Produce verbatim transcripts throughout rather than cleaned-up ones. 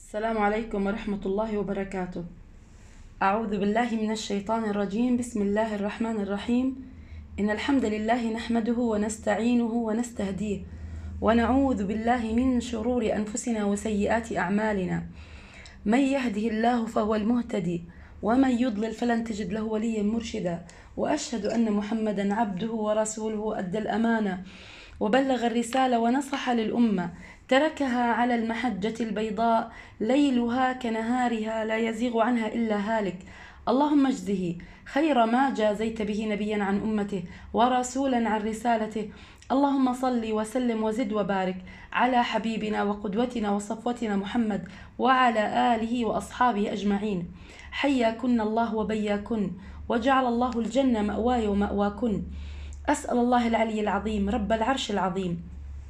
السلام عليكم ورحمة الله وبركاته. أعوذ بالله من الشيطان الرجيم. بسم الله الرحمن الرحيم. إن الحمد لله نحمده ونستعينه ونستهديه ونعوذ بالله من شرور أنفسنا وسيئات أعمالنا. من يهده الله فهو المهتدي ومن يضلل فلن تجد له وليا مرشدا. وأشهد أن محمدا عبده ورسوله أدى الأمانة وبلغ الرسالة ونصح للأمة، تركها على المحجة البيضاء ليلها كنهارها لا يزيغ عنها إلا هالك. اللهم اجزه خير ما جازيت به نبيا عن أمته ورسولا عن رسالته. اللهم صل وسلم وزد وبارك على حبيبنا وقدوتنا وصفوتنا محمد وعلى آله وأصحابه أجمعين. حياكن الله وبياكن، وجعل الله الجنة مأواي ومأواكن. أسأل الله العلي العظيم رب العرش العظيم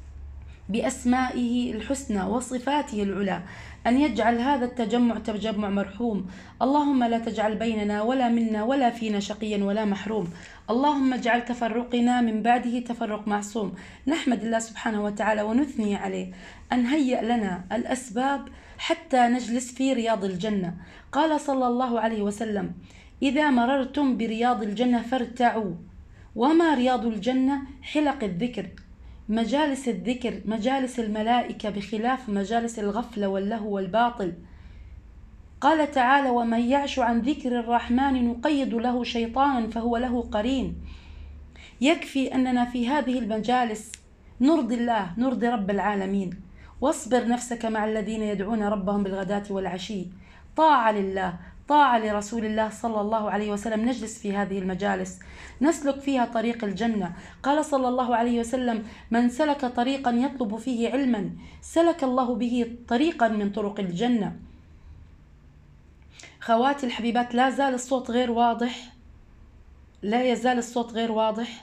بأسمائه الحسنى وصفاته العلى أن يجعل هذا التجمع تجمع مرحوم. اللهم لا تجعل بيننا ولا منا ولا فينا شقيا ولا محروم. اللهم اجعل تفرقنا من بعده تفرق معصوم. نحمد الله سبحانه وتعالى ونثني عليه أن هيأ لنا الأسباب حتى نجلس في رياض الجنة. قال صلى الله عليه وسلم: إذا مررتم برياض الجنة فارتعوا. وما رياض الجنة؟ حلق الذكر، مجالس الذكر، مجالس الملائكة، بخلاف مجالس الغفلة واللهو والباطل. قال تعالى: ومن يعش عن ذكر الرحمن نقيض له شيطانا فهو له قرين. يكفي أننا في هذه المجالس نرضي الله، نرضي رب العالمين. واصبر نفسك مع الذين يدعون ربهم بالغداة والعشي. طاعة لله، طاعة لرسول الله صلى الله عليه وسلم. نجلس في هذه المجالس نسلك فيها طريق الجنة. قال صلى الله عليه وسلم: من سلك طريقا يطلب فيه علما سلك الله به طريقا من طرق الجنة. خواتي الحبيبات، لا زال الصوت غير واضح، لا يزال الصوت غير واضح.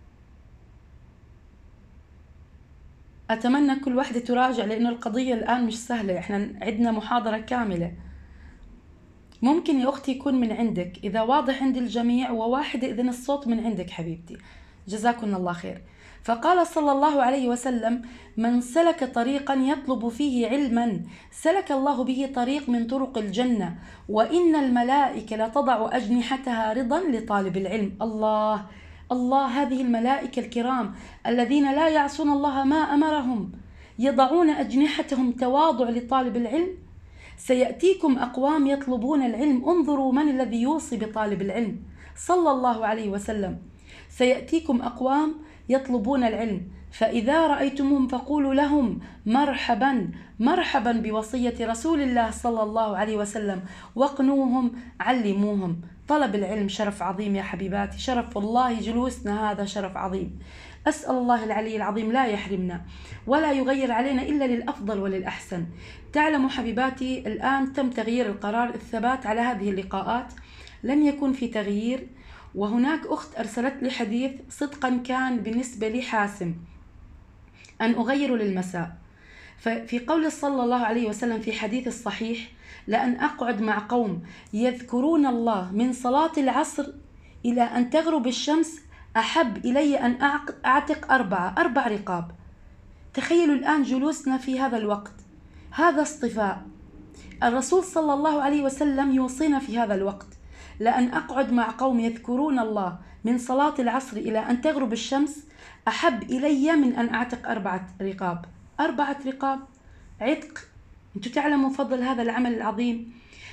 أتمنى كل واحدة تراجع، لأنه القضية الآن مش سهلة. إحنا عندنا محاضرة كاملة. ممكن يا أختي يكون من عندك، إذا واضح عند الجميع وواحدة إذن الصوت من عندك حبيبتي، جزاكم الله خير. فقال صلى الله عليه وسلم: من سلك طريقا يطلب فيه علما سلك الله به طريق من طرق الجنة، وإن الملائكة لتضع أجنحتها رضا لطالب العلم. الله الله، هذه الملائكة الكرام الذين لا يعصون الله ما أمرهم، يضعون أجنحتهم تواضع لطالب العلم. سيأتيكم أقوام يطلبون العلم، انظروا من الذي يوصي بطالب العلم صلى الله عليه وسلم. سيأتيكم أقوام يطلبون العلم، فإذا رأيتمهم فقولوا لهم مرحبا مرحبا بوصية رسول الله صلى الله عليه وسلم، واقنوهم، علموهم. طلب العلم شرف عظيم يا حبيباتي، شرف والله. جلوسنا هذا شرف عظيم. أسأل الله العلي العظيم لا يحرمنا ولا يغير علينا إلا للأفضل وللأحسن. تعلموا حبيباتي، الآن تم تغيير القرار، الثبات على هذه اللقاءات، لن يكون في تغيير. وهناك أخت أرسلت لي حديث صدقا كان بالنسبة لي حاسم أن أغيره للمساء. ففي قول صلى الله عليه وسلم في حديث الصحيح: لأن أقعد مع قوم يذكرون الله من صلاة العصر إلى أن تغرب الشمس أحب إلي أن أعتق أربعة أربع رقاب. تخيلوا الآن جلوسنا في هذا الوقت، هذا اصطفاء. الرسول صلى الله عليه وسلم يوصينا في هذا الوقت: لأن أقعد مع قوم يذكرون الله من صلاة العصر إلى أن تغرب الشمس أحب إلي من أن أعتق أربعة رقاب. أربعة رقاب عتق، أنتم تعلموا فضل هذا العمل العظيم.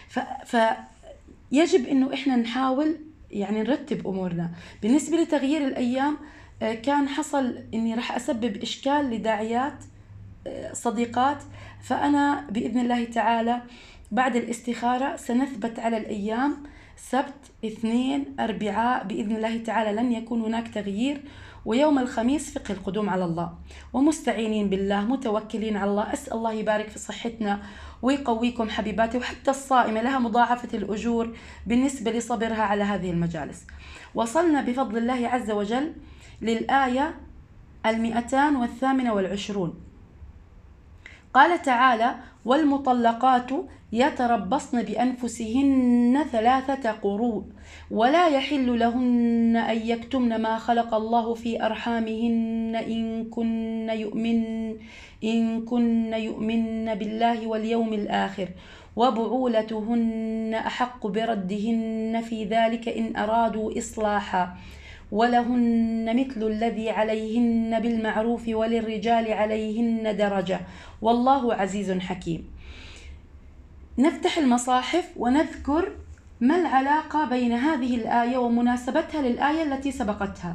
فيجب أنه إحنا نحاول يعني نرتب أمورنا. بالنسبة لتغيير الأيام، كان حصل أني راح أسبب إشكال لداعيات صديقات، فأنا بإذن الله تعالى بعد الاستخارة سنثبت على الأيام: سبت، اثنين، أربعاء، بإذن الله تعالى لن يكون هناك تغيير. ويوم الخميس فقه القدوم على الله، ومستعينين بالله متوكلين على الله. أسأل الله يبارك في صحتنا ويقويكم حبيباتي. وحتى الصائمة لها مضاعفة الأجور بالنسبة لصبرها على هذه المجالس. وصلنا بفضل الله عز وجل للآية المئتان والثامنة والعشرون. قال تعالى: والمطلقات يتربصن بأنفسهن ثلاثة قروء ولا يحل لهن أن يكتمن ما خلق الله في أرحامهن إن كن يؤمن إن كن يؤمن بالله واليوم الآخر وبعولتهن أحق بردهن في ذلك إن أرادوا إصلاحا ولهن مثل الذي عليهن بالمعروف وللرجال عليهن درجة والله عزيز حكيم. نفتح المصاحف ونذكر ما العلاقة بين هذه الآية ومناسبتها للآية التي سبقتها.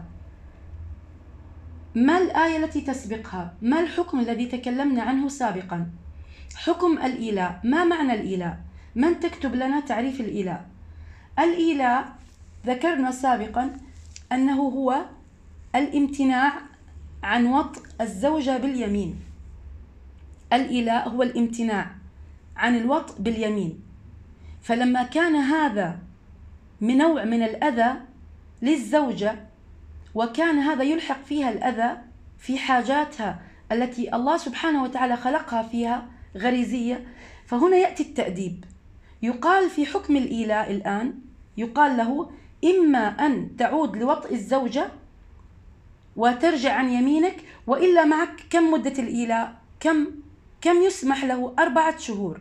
ما الآية التي تسبقها؟ ما الحكم الذي تكلمنا عنه سابقا؟ حكم الإيلاء. ما معنى الإيلاء؟ من تكتب لنا تعريف الإيلاء؟ الإيلاء ذكرنا سابقا أنه هو الامتناع عن وطء الزوجة باليمين. الإيلاء هو الامتناع عن الوطء باليمين. فلما كان هذا من نوع من الأذى للزوجة وكان هذا يلحق فيها الأذى في حاجاتها التي الله سبحانه وتعالى خلقها فيها غريزية، فهنا يأتي التأديب. يقال في حكم الإيلاء الآن يقال له: إما أن تعود لوطء الزوجة وترجع عن يمينك، وإلا معك كم مدة الإيلاء؟ كم كم يسمح له؟ أربعة شهور.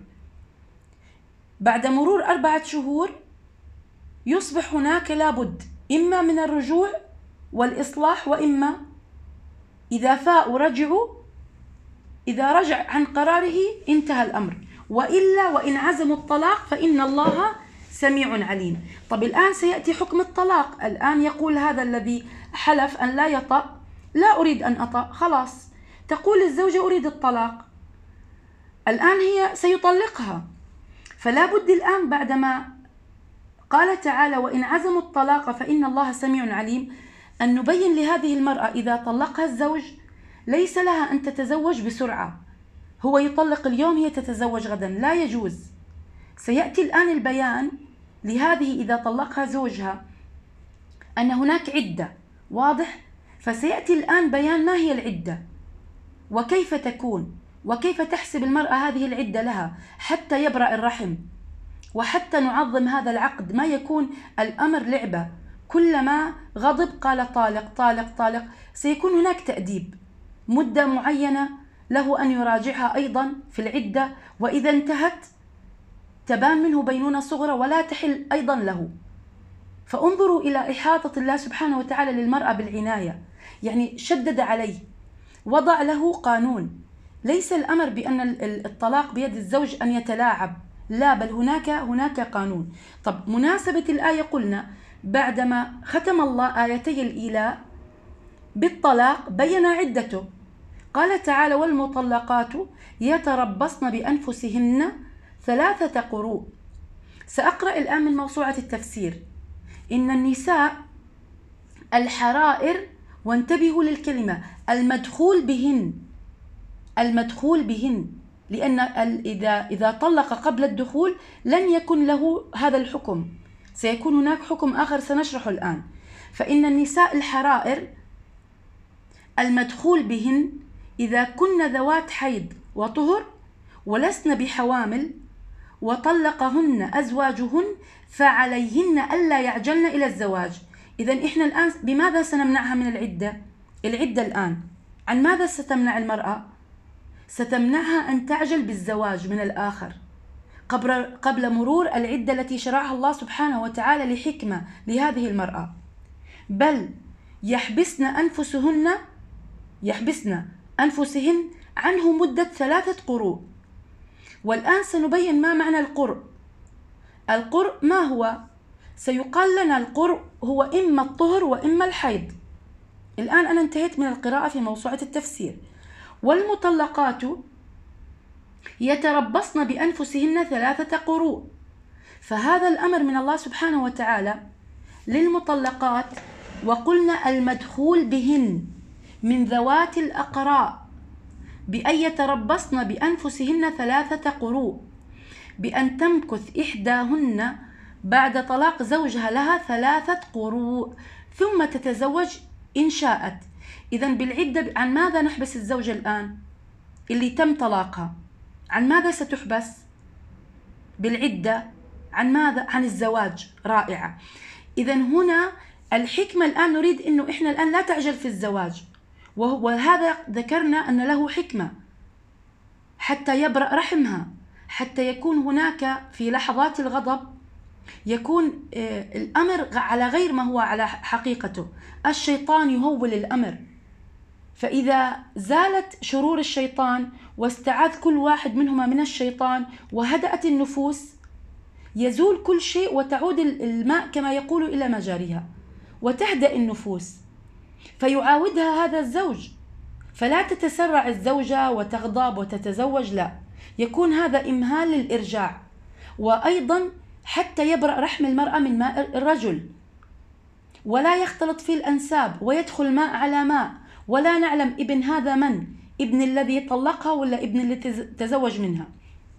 بعد مرور أربعة شهور يصبح هناك لابد إما من الرجوع والإصلاح، وإما إذا فاءوا رجعوا، إذا رجع عن قراره انتهى الأمر، وإلا وإن عزموا الطلاق فإن الله سميع عليم. طب الآن سيأتي حكم الطلاق. الآن يقول هذا الذي حلف أن لا يطأ: لا أريد أن أطأ، خلاص. تقول الزوجة: أريد الطلاق. الآن هي سيطلقها، فلا بد الآن بعدما قال تعالى: وإن عزموا الطلاق فإن الله سميع عليم، أن نبين لهذه المرأة إذا طلقها الزوج ليس لها أن تتزوج بسرعة. هو يطلق اليوم، هي تتزوج غدا، لا يجوز. سيأتي الآن البيان لهذه إذا طلقها زوجها أن هناك عدة، واضح؟ فسيأتي الآن بيان ما هي العدة وكيف تكون وكيف تحسب المرأة هذه العدة لها حتى يبرأ الرحم، وحتى نعظم هذا العقد، ما يكون الأمر لعبة. كلما غضب قال طالق طالق طالق. سيكون هناك تأديب، مدة معينة له أن يراجعها أيضا في العدة، وإذا انتهت تبان منه بينونة صغرى ولا تحل أيضا له. فانظروا إلى إحاطة الله سبحانه وتعالى للمرأة بالعناية، يعني شدد عليه، وضع له قانون. ليس الأمر بأن الطلاق بيد الزوج أن يتلاعب، لا، بل هناك هناك قانون. طب مناسبة الآية قلنا بعدما ختم الله آيتي الإيلاء بالطلاق بين عدته. قال تعالى: والمطلقات يتربصن بأنفسهن ثلاثة قروء. سأقرأ الآن من موسوعة التفسير: إن النساء الحرائر، وانتبهوا للكلمة المدخول بهن، المدخول بهن، لأن إذا إذا طلق قبل الدخول لن يكن له هذا الحكم، سيكون هناك حكم آخر سنشرحه الآن. فإن النساء الحرائر المدخول بهن إذا كن ذوات حيض وطهر ولسن بحوامل وطلقهن أزواجهن فعليهن ألا يعجلن إلى الزواج. إذن إحنا الآن بماذا سنمنعها من العدة؟ العدة الآن عن ماذا ستمنع المرأة؟ ستمنعها أن تعجل بالزواج من الآخر قبل قبل مرور العدة التي شرعها الله سبحانه وتعالى لحكمة لهذه المرأة، بل يحبسن أنفسهن يحبسن أنفسهن عنه مدة ثلاثة قروء. والآن سنبين ما معنى القرء. القرء ما هو؟ سيقال لنا القرء هو إما الطهر وإما الحيض. الآن أنا انتهيت من القراءة في موسوعة التفسير. والمطلقات يتربصن بأنفسهن ثلاثة قروء، فهذا الأمر من الله سبحانه وتعالى للمطلقات، وقلنا المدخول بهن من ذوات الأقراء بأن يتربصن بأنفسهن ثلاثة قروء، بأن تمكث إحداهن بعد طلاق زوجها لها ثلاثة قروء ثم تتزوج إن شاءت. إذن بالعدة عن ماذا نحبس الزوجة الآن اللي تم طلاقها؟ عن ماذا ستحبس؟ بالعدة. عن ماذا؟ عن الزواج. رائعة. إذا هنا الحكمة الآن نريد أنه إحنا الآن لا تعجل في الزواج، وهذا ذكرنا أن له حكمة حتى يبرأ رحمها، حتى يكون هناك في لحظات الغضب يكون الأمر على غير ما هو على حقيقته. الشيطان يهول الأمر، فإذا زالت شرور الشيطان واستعاذ كل واحد منهما من الشيطان وهدأت النفوس، يزول كل شيء وتعود الماء كما يقول إلى مجاريها وتهدأ النفوس، فيعاودها هذا الزوج، فلا تتسرع الزوجة وتغضب وتتزوج، لا، يكون هذا إمهال للإرجاع. وأيضا حتى يبرأ رحم المرأة من ماء الرجل، ولا يختلط فيه الأنساب ويدخل ماء على ماء، ولا نعلم ابن هذا من، ابن الذي طلقها ولا ابن اللي تزوج منها.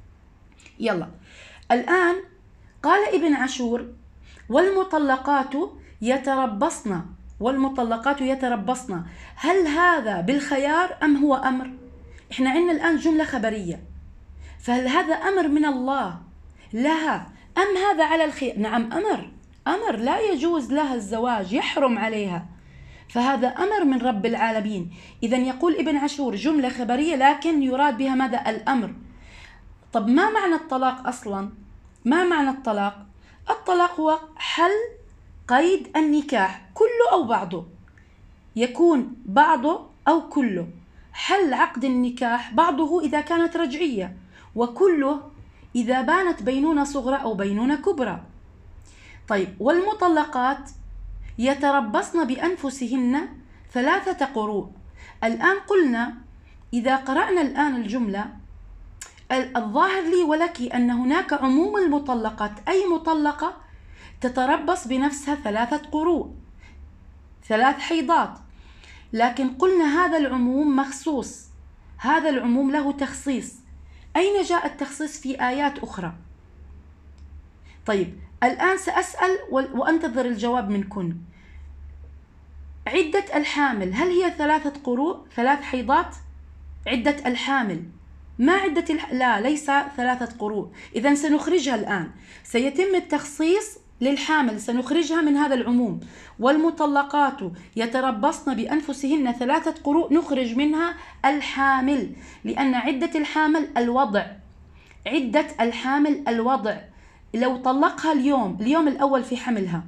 يلا الآن قال ابن عاشور: والمطلقات يتربصن. والمطلقات يتربصن، هل هذا بالخيار أم هو أمر؟ إحنا عندنا الآن جملة خبرية، فهل هذا أمر من الله لها أم هذا على الخيار؟ نعم أمر، أمر، لا يجوز لها الزواج، يحرم عليها، فهذا أمر من رب العالمين. إذن يقول ابن عاشور جملة خبرية لكن يراد بها ماذا؟ الأمر. طب ما معنى الطلاق أصلا؟ ما معنى الطلاق؟ الطلاق هو حل قيد النكاح، كله أو بعضه، يكون بعضه أو كله. حل عقد النكاح بعضه إذا كانت رجعية، وكله إذا بانت بينونة صغرى أو بينونة كبرى. طيب، والمطلقات يتربصن بأنفسهن ثلاثة قروء. الآن قلنا إذا قرأنا الآن الجملة، الظاهر لي ولك أن هناك عموم المطلقات، أي مطلقة تتربص بنفسها ثلاثة قروء، ثلاث حيضات، لكن قلنا هذا العموم مخصوص، هذا العموم له تخصيص. أين جاء التخصيص في آيات أخرى؟ طيب الآن سأسأل وأنتظر الجواب منكن. عدة الحامل هل هي ثلاثة قروء، ثلاث حيضات؟ عدة الحامل ما عدة الح... لا، ليس ثلاثة قروء. إذن سنخرجها الآن، سيتم التخصيص للحامل، سنخرجها من هذا العموم. والمطلقات يتربصن بأنفسهن ثلاثة قروء، نخرج منها الحامل، لأن عدة الحامل الوضع، عدة الحامل الوضع. لو طلقها اليوم، اليوم الأول في حملها،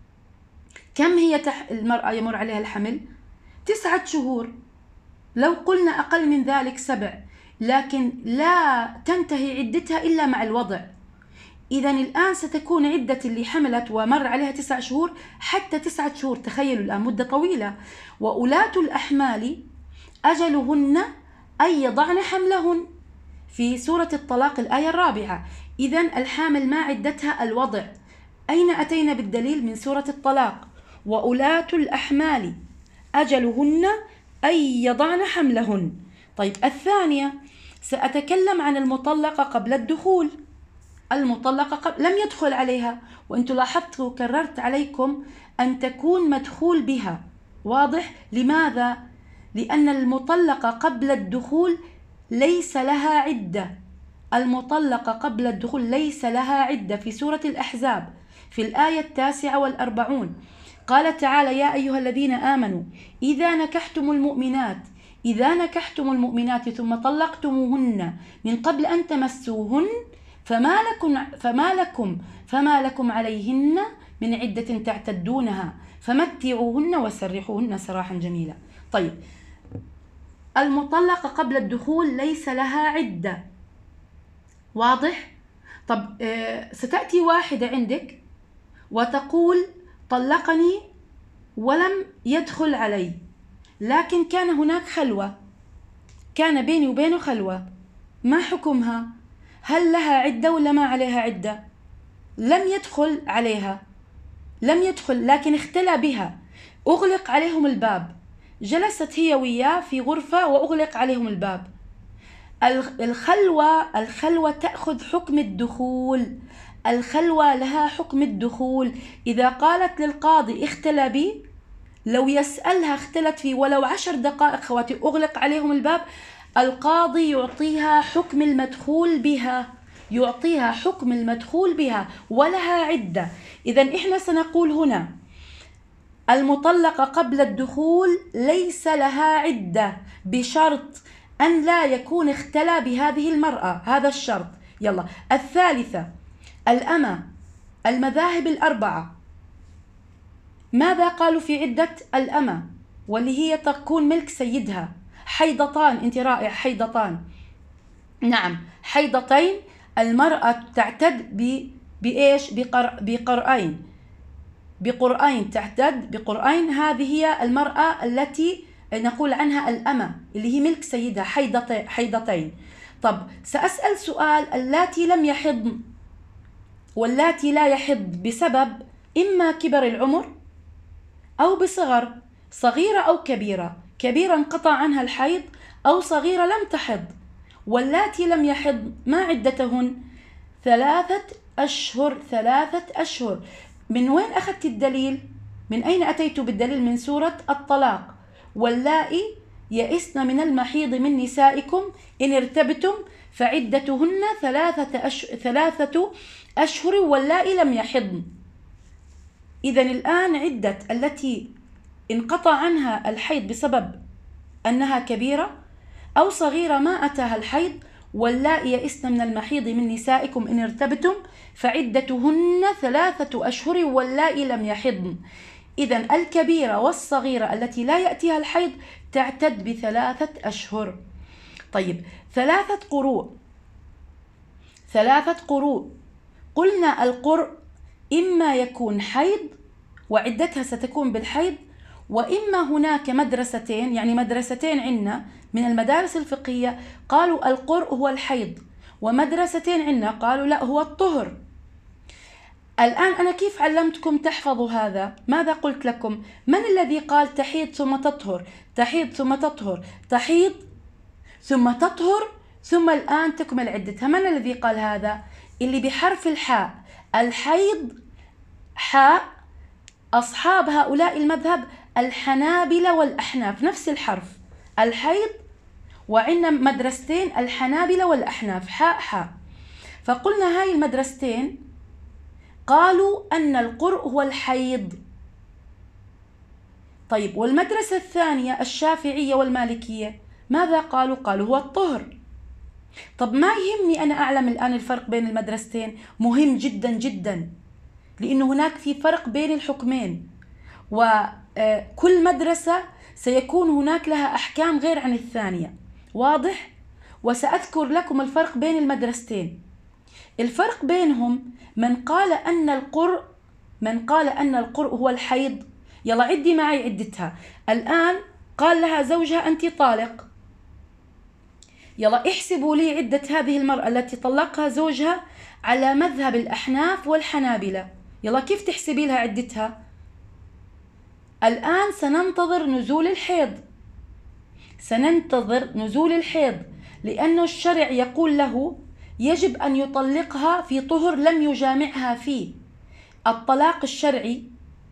كم هي تح... المرأة يمر عليها الحمل؟ تسعة شهور. لو قلنا أقل من ذلك سبع، لكن لا تنتهي عدتها إلا مع الوضع. إذن الآن ستكون عدة اللي حملت ومر عليها تسع شهور حتى تسعة شهور، تخيلوا الآن مدة طويلة. وأولاة الأحمال أجلهن أن يضعن حملهن في سورة الطلاق الآية الرابعة. إذن الحامل ما عدتها الوضع. أين أتينا بالدليل؟ من سورة الطلاق: وأولاة الأحمال أجلهن أن يضعن حملهن. طيب الثانية سأتكلم عن المطلقة قبل الدخول. المطلقة قبل لم يدخل عليها، وأنتم لاحظتوا كررت عليكم أن تكون مدخول بها، واضح؟ لماذا؟ لأن المطلقة قبل الدخول ليس لها عدة. المطلقة قبل الدخول ليس لها عدة. في سورة الأحزاب في الآية التاسعة والأربعون قال تعالى: يا أيها الذين آمنوا إذا نكحتم المؤمنات إذا نكحتم المؤمنات ثم طلقتموهن من قبل أن تمسوهن فما لكم فما لكم فما لكم عليهن من عدة تعتدونها فمتعوهن وسرحوهن سراحا جميلا. طيب المطلقة قبل الدخول ليس لها عدة، واضح؟ طب آه ستأتي واحدة عندك وتقول: طلقني ولم يدخل علي، لكن كان هناك خلوة، كان بيني وبينه خلوة، ما حكمها؟ هل لها عدة ولا ما عليها عدة؟ لم يدخل عليها، لم يدخل لكن اختلى بها، أغلق عليهم الباب، جلست هي وياه في غرفة وأغلق عليهم الباب. الخلوة الخلوة تأخذ حكم الدخول، الخلوة لها حكم الدخول. إذا قالت للقاضي اختلى بي، لو يسألها اختلت فيه ولو عشر دقائق خواتي أغلق عليهم الباب، القاضي يعطيها حكم المدخول بها، يعطيها حكم المدخول بها ولها عدة. إذن إحنا سنقول هنا المطلقة قبل الدخول ليس لها عدة بشرط أن لا يكون اختلى بهذه المرأة، هذا الشرط. يلا الثالثة الأمة، المذاهب الأربعة ماذا قالوا في عدة الأمة واللي هي تكون ملك سيدها؟ حيضتان، انت رائع، حيضتان، نعم حيضتين. المرأة تعتد ب بإيش؟ بقر... بقرئين، بقرئين تعتد بقرئين. هذه هي المرأة التي نقول عنها الأمة اللي هي ملك سيدها، حيضتين حيضتين. طب سأسأل سؤال، اللاتي لم يحضن واللاتي لا يحض بسبب إما كبر العمر أو بصغر، صغيرة أو كبيرة، كبيرة انقطع عنها الحيض أو صغيرة لم تحض. واللاتي لم يحض ما عدتهن؟ ثلاثة أشهر، ثلاثة أشهر. من وين أخذت الدليل؟ من أين أتيت بالدليل؟ من سورة الطلاق، واللائي يئسن من المحيض من نسائكم إن ارتبتم فعدتهن ثلاثة أشهر, ثلاثة أشهر واللائي لم يحضن. إذن الآن عدة التي انقطع عنها الحيض بسبب أنها كبيرة أو صغيرة ما أتاها الحيض، واللائي يئسن من المحيض من نسائكم إن ارتبتم فعدتهن ثلاثة أشهر واللائي لم يحضن. إذن الكبيرة والصغيرة التي لا يأتيها الحيض تعتد بثلاثة أشهر. طيب ثلاثة قروء، ثلاثة قروء قلنا القرء إما يكون حيض وعدتها ستكون بالحيض، وإما هناك مدرستين، يعني مدرستين عندنا من المدارس الفقهية قالوا القرء هو الحيض، ومدرستين عندنا قالوا لا هو الطهر. الآن أنا كيف علمتكم تحفظوا هذا؟ ماذا قلت لكم؟ من الذي قال تحيض ثم تطهر، تحيض ثم تطهر، تحيض ثم تطهر ثم الآن تكمل عدتها؟ من الذي قال هذا؟ اللي بحرف الحاء، الحيض حاء. أصحاب هؤلاء المذهب الحنابلة والأحناف، نفس الحرف الحيض، وعندنا مدرستين الحنابلة والأحناف حاء حاء. فقلنا هاي المدرستين قالوا أن القرء هو الحيض. طيب والمدرسة الثانية الشافعية والمالكية ماذا قالوا؟ قالوا هو الطهر. طب ما يهمني أنا أعلم الآن الفرق بين المدرستين، مهم جدا جدا، لأنه هناك في فرق بين الحكمين، وكل مدرسة سيكون هناك لها أحكام غير عن الثانية، واضح؟ وسأذكر لكم الفرق بين المدرستين. الفرق بينهم من قال أن القرء من قال أن القرء هو الحيض. يلا عدي معي عدتها الآن. قال لها زوجها أنت طالق، يلا احسبوا لي عدة هذه المرأة التي طلقها زوجها على مذهب الأحناف والحنابلة. يلا كيف تحسبي لها عدتها؟ الآن سننتظر نزول الحيض، سننتظر نزول الحيض، لأن الشرع يقول له يجب أن يطلقها في طهر لم يجامعها فيه. الطلاق الشرعي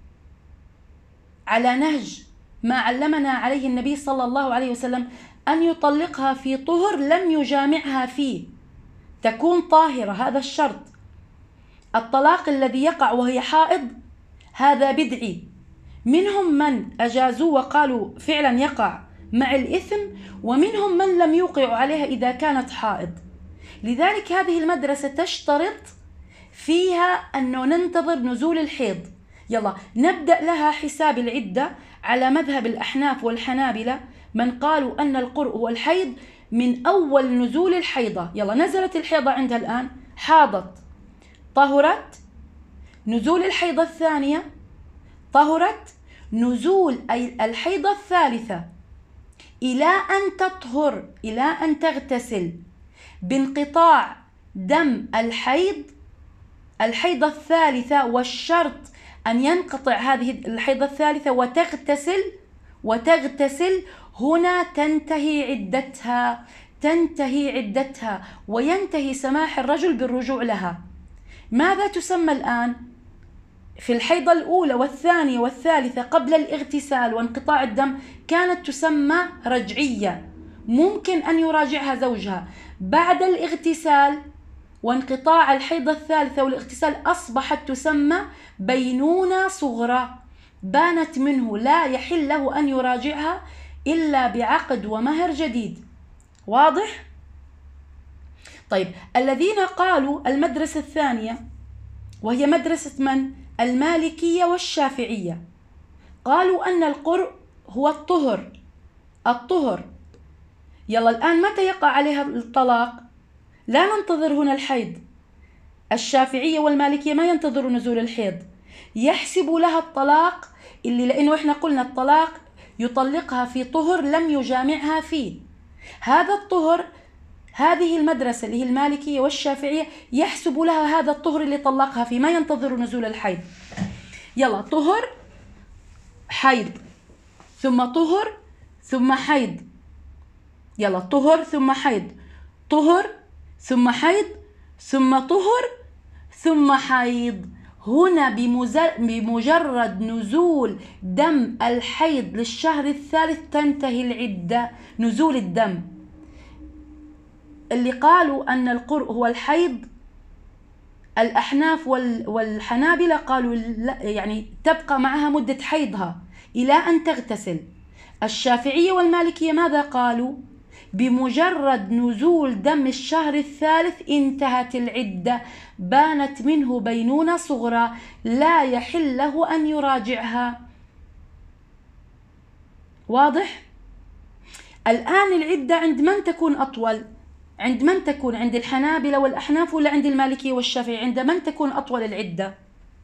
على نهج ما علمنا عليه النبي صلى الله عليه وسلم أن يطلقها في طهر لم يجامعها فيه، تكون طاهرة، هذا الشرط. الطلاق الذي يقع وهي حائض هذا بدعي، منهم من أجازوا وقالوا فعلا يقع مع الإثم، ومنهم من لم يوقعوا عليها إذا كانت حائض. لذلك هذه المدرسة تشترط فيها أنه ننتظر نزول الحيض. يلا نبدأ لها حساب العدة على مذهب الأحناف والحنابلة، من قالوا أن القرء هو الحيض من أول نزول الحيضة. يلا نزلت الحيضة عندها الآن، حاضت، طهرت، نزول الحيضة الثانية، طهرت، نزول الحيضة الثالثة، إلى أن تطهر، إلى أن تغتسل، بانقطاع دم الحيض الحيضة الثالثة، والشرط أن ينقطع هذه الحيضة الثالثة وتغتسل وتغتسل هنا تنتهي عدتها، تنتهي عدتها وينتهي سماح الرجل بالرجوع لها. ماذا تسمى الآن؟ في الحيضة الأولى والثانية والثالثة قبل الاغتسال وانقطاع الدم كانت تسمى رجعية، ممكن أن يراجعها زوجها بعد الاغتسال وانقطاع الحيضة الثالثة والاغتسال، أصبحت تسمى بينونة صغرى، بانت منه، لا يحل له أن يراجعها إلا بعقد ومهر جديد. واضح؟ طيب، الذين قالوا المدرسة الثانية وهي مدرسة من؟ المالكية والشافعية، قالوا أن القرء هو الطهر. الطهر يلا الآن متى يقع عليها الطلاق؟ لا ننتظر هنا الحيض. الشافعية والمالكية ما ينتظروا نزول الحيض، يحسب لها الطلاق، اللي لأنه إحنا قلنا الطلاق يطلقها في طهر لم يجامعها فيه. هذا الطهر، هذه المدرسة اللي هي المالكية والشافعية يحسب لها هذا الطهر اللي طلقها فيه، ما ينتظر نزول الحيض. يلا، طهر حيض ثم طهر ثم حيض. يلا، طهر ثم حيض، طهر ثم حيض ثم طهر ثم حيض. هنا بمجرد نزول دم الحيض للشهر الثالث تنتهي العدة، نزول الدم. اللي قالوا أن القرء هو الحيض الأحناف والحنابلة قالوا يعني تبقى معها مدة حيضها إلى أن تغتسل. الشافعية والمالكية ماذا قالوا؟ بمجرد نزول دم الشهر الثالث انتهت العدة، بانت منه بينونة صغرى، لا يحل له أن يراجعها. واضح؟ الآن العدة عند من تكون أطول؟ عند من تكون؟ عند الحنابلة والأحناف ولا عند المالكية والشافعية؟ عند من تكون أطول العدة؟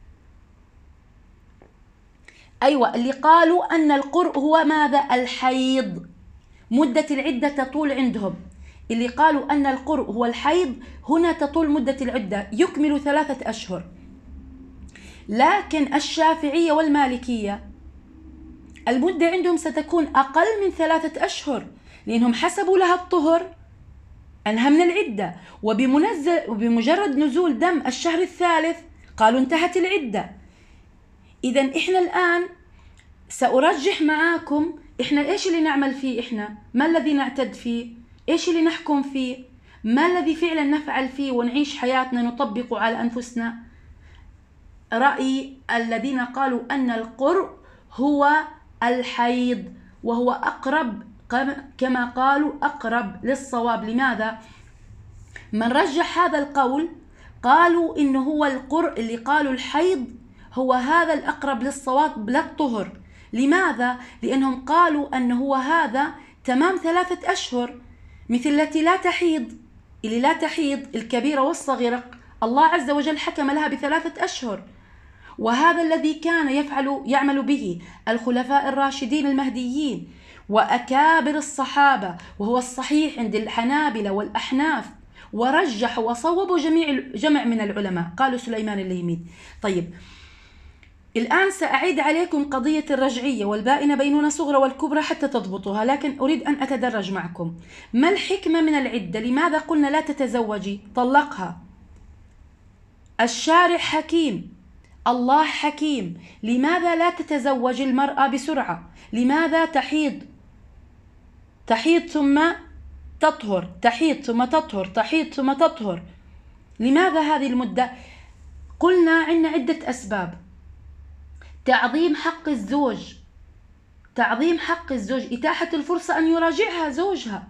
أيوة، اللي قالوا أن القرء هو ماذا؟ الحيض، مدة العدة تطول عندهم. اللي قالوا أن القرء هو الحيض هنا تطول مدة العدة، يكمل ثلاثة أشهر. لكن الشافعية والمالكية المدة عندهم ستكون أقل من ثلاثة أشهر، لأنهم حسبوا لها الطهر أنها من العدة، وبمجرد نزول دم الشهر الثالث قالوا انتهت العدة. إذن إحنا الآن سأرجح معاكم إحنا إيش اللي نعمل فيه، إحنا ما الذي نعتد فيه، إيش اللي نحكم فيه، ما الذي فعلا نفعل فيه ونعيش حياتنا نطبق على أنفسنا. رأي الذين قالوا أن القرء هو الحيض، وهو أقرب كما قالوا أقرب للصواب. لماذا؟ من رجح هذا القول قالوا إنه هو القرء اللي قالوا الحيض هو هذا الأقرب للصواب لا الطهر. لماذا؟ لأنهم قالوا أنه هو هذا تمام ثلاثة أشهر، مثل التي لا تحيض، اللي لا تحيض الكبيرة والصغيرة الله عز وجل حكم لها بثلاثة أشهر. وهذا الذي كان يفعل يعمل به الخلفاء الراشدين المهديين وأكابر الصحابة، وهو الصحيح عند الحنابلة والأحناف، ورجح وصوبوا جميع جمع من العلماء، قالوا سليمان الليمي. طيب، الآن سأعيد عليكم قضية الرجعية والبائنة بينونة صغرى والكبرى حتى تضبطوها، لكن أريد أن أتدرج معكم. ما الحكمة من العدة؟ لماذا قلنا لا تتزوجي؟ طلقها. الشارع حكيم، الله حكيم، لماذا لا تتزوج المرأة بسرعة؟ لماذا تحيض تحيض ثم تطهر، تحيض ثم تطهر، تحيض ثم تطهر؟ لماذا هذه المدة؟ قلنا عندنا عدة أسباب. تعظيم حق الزوج، تعظيم حق الزوج، إتاحة الفرصة أن يراجعها زوجها.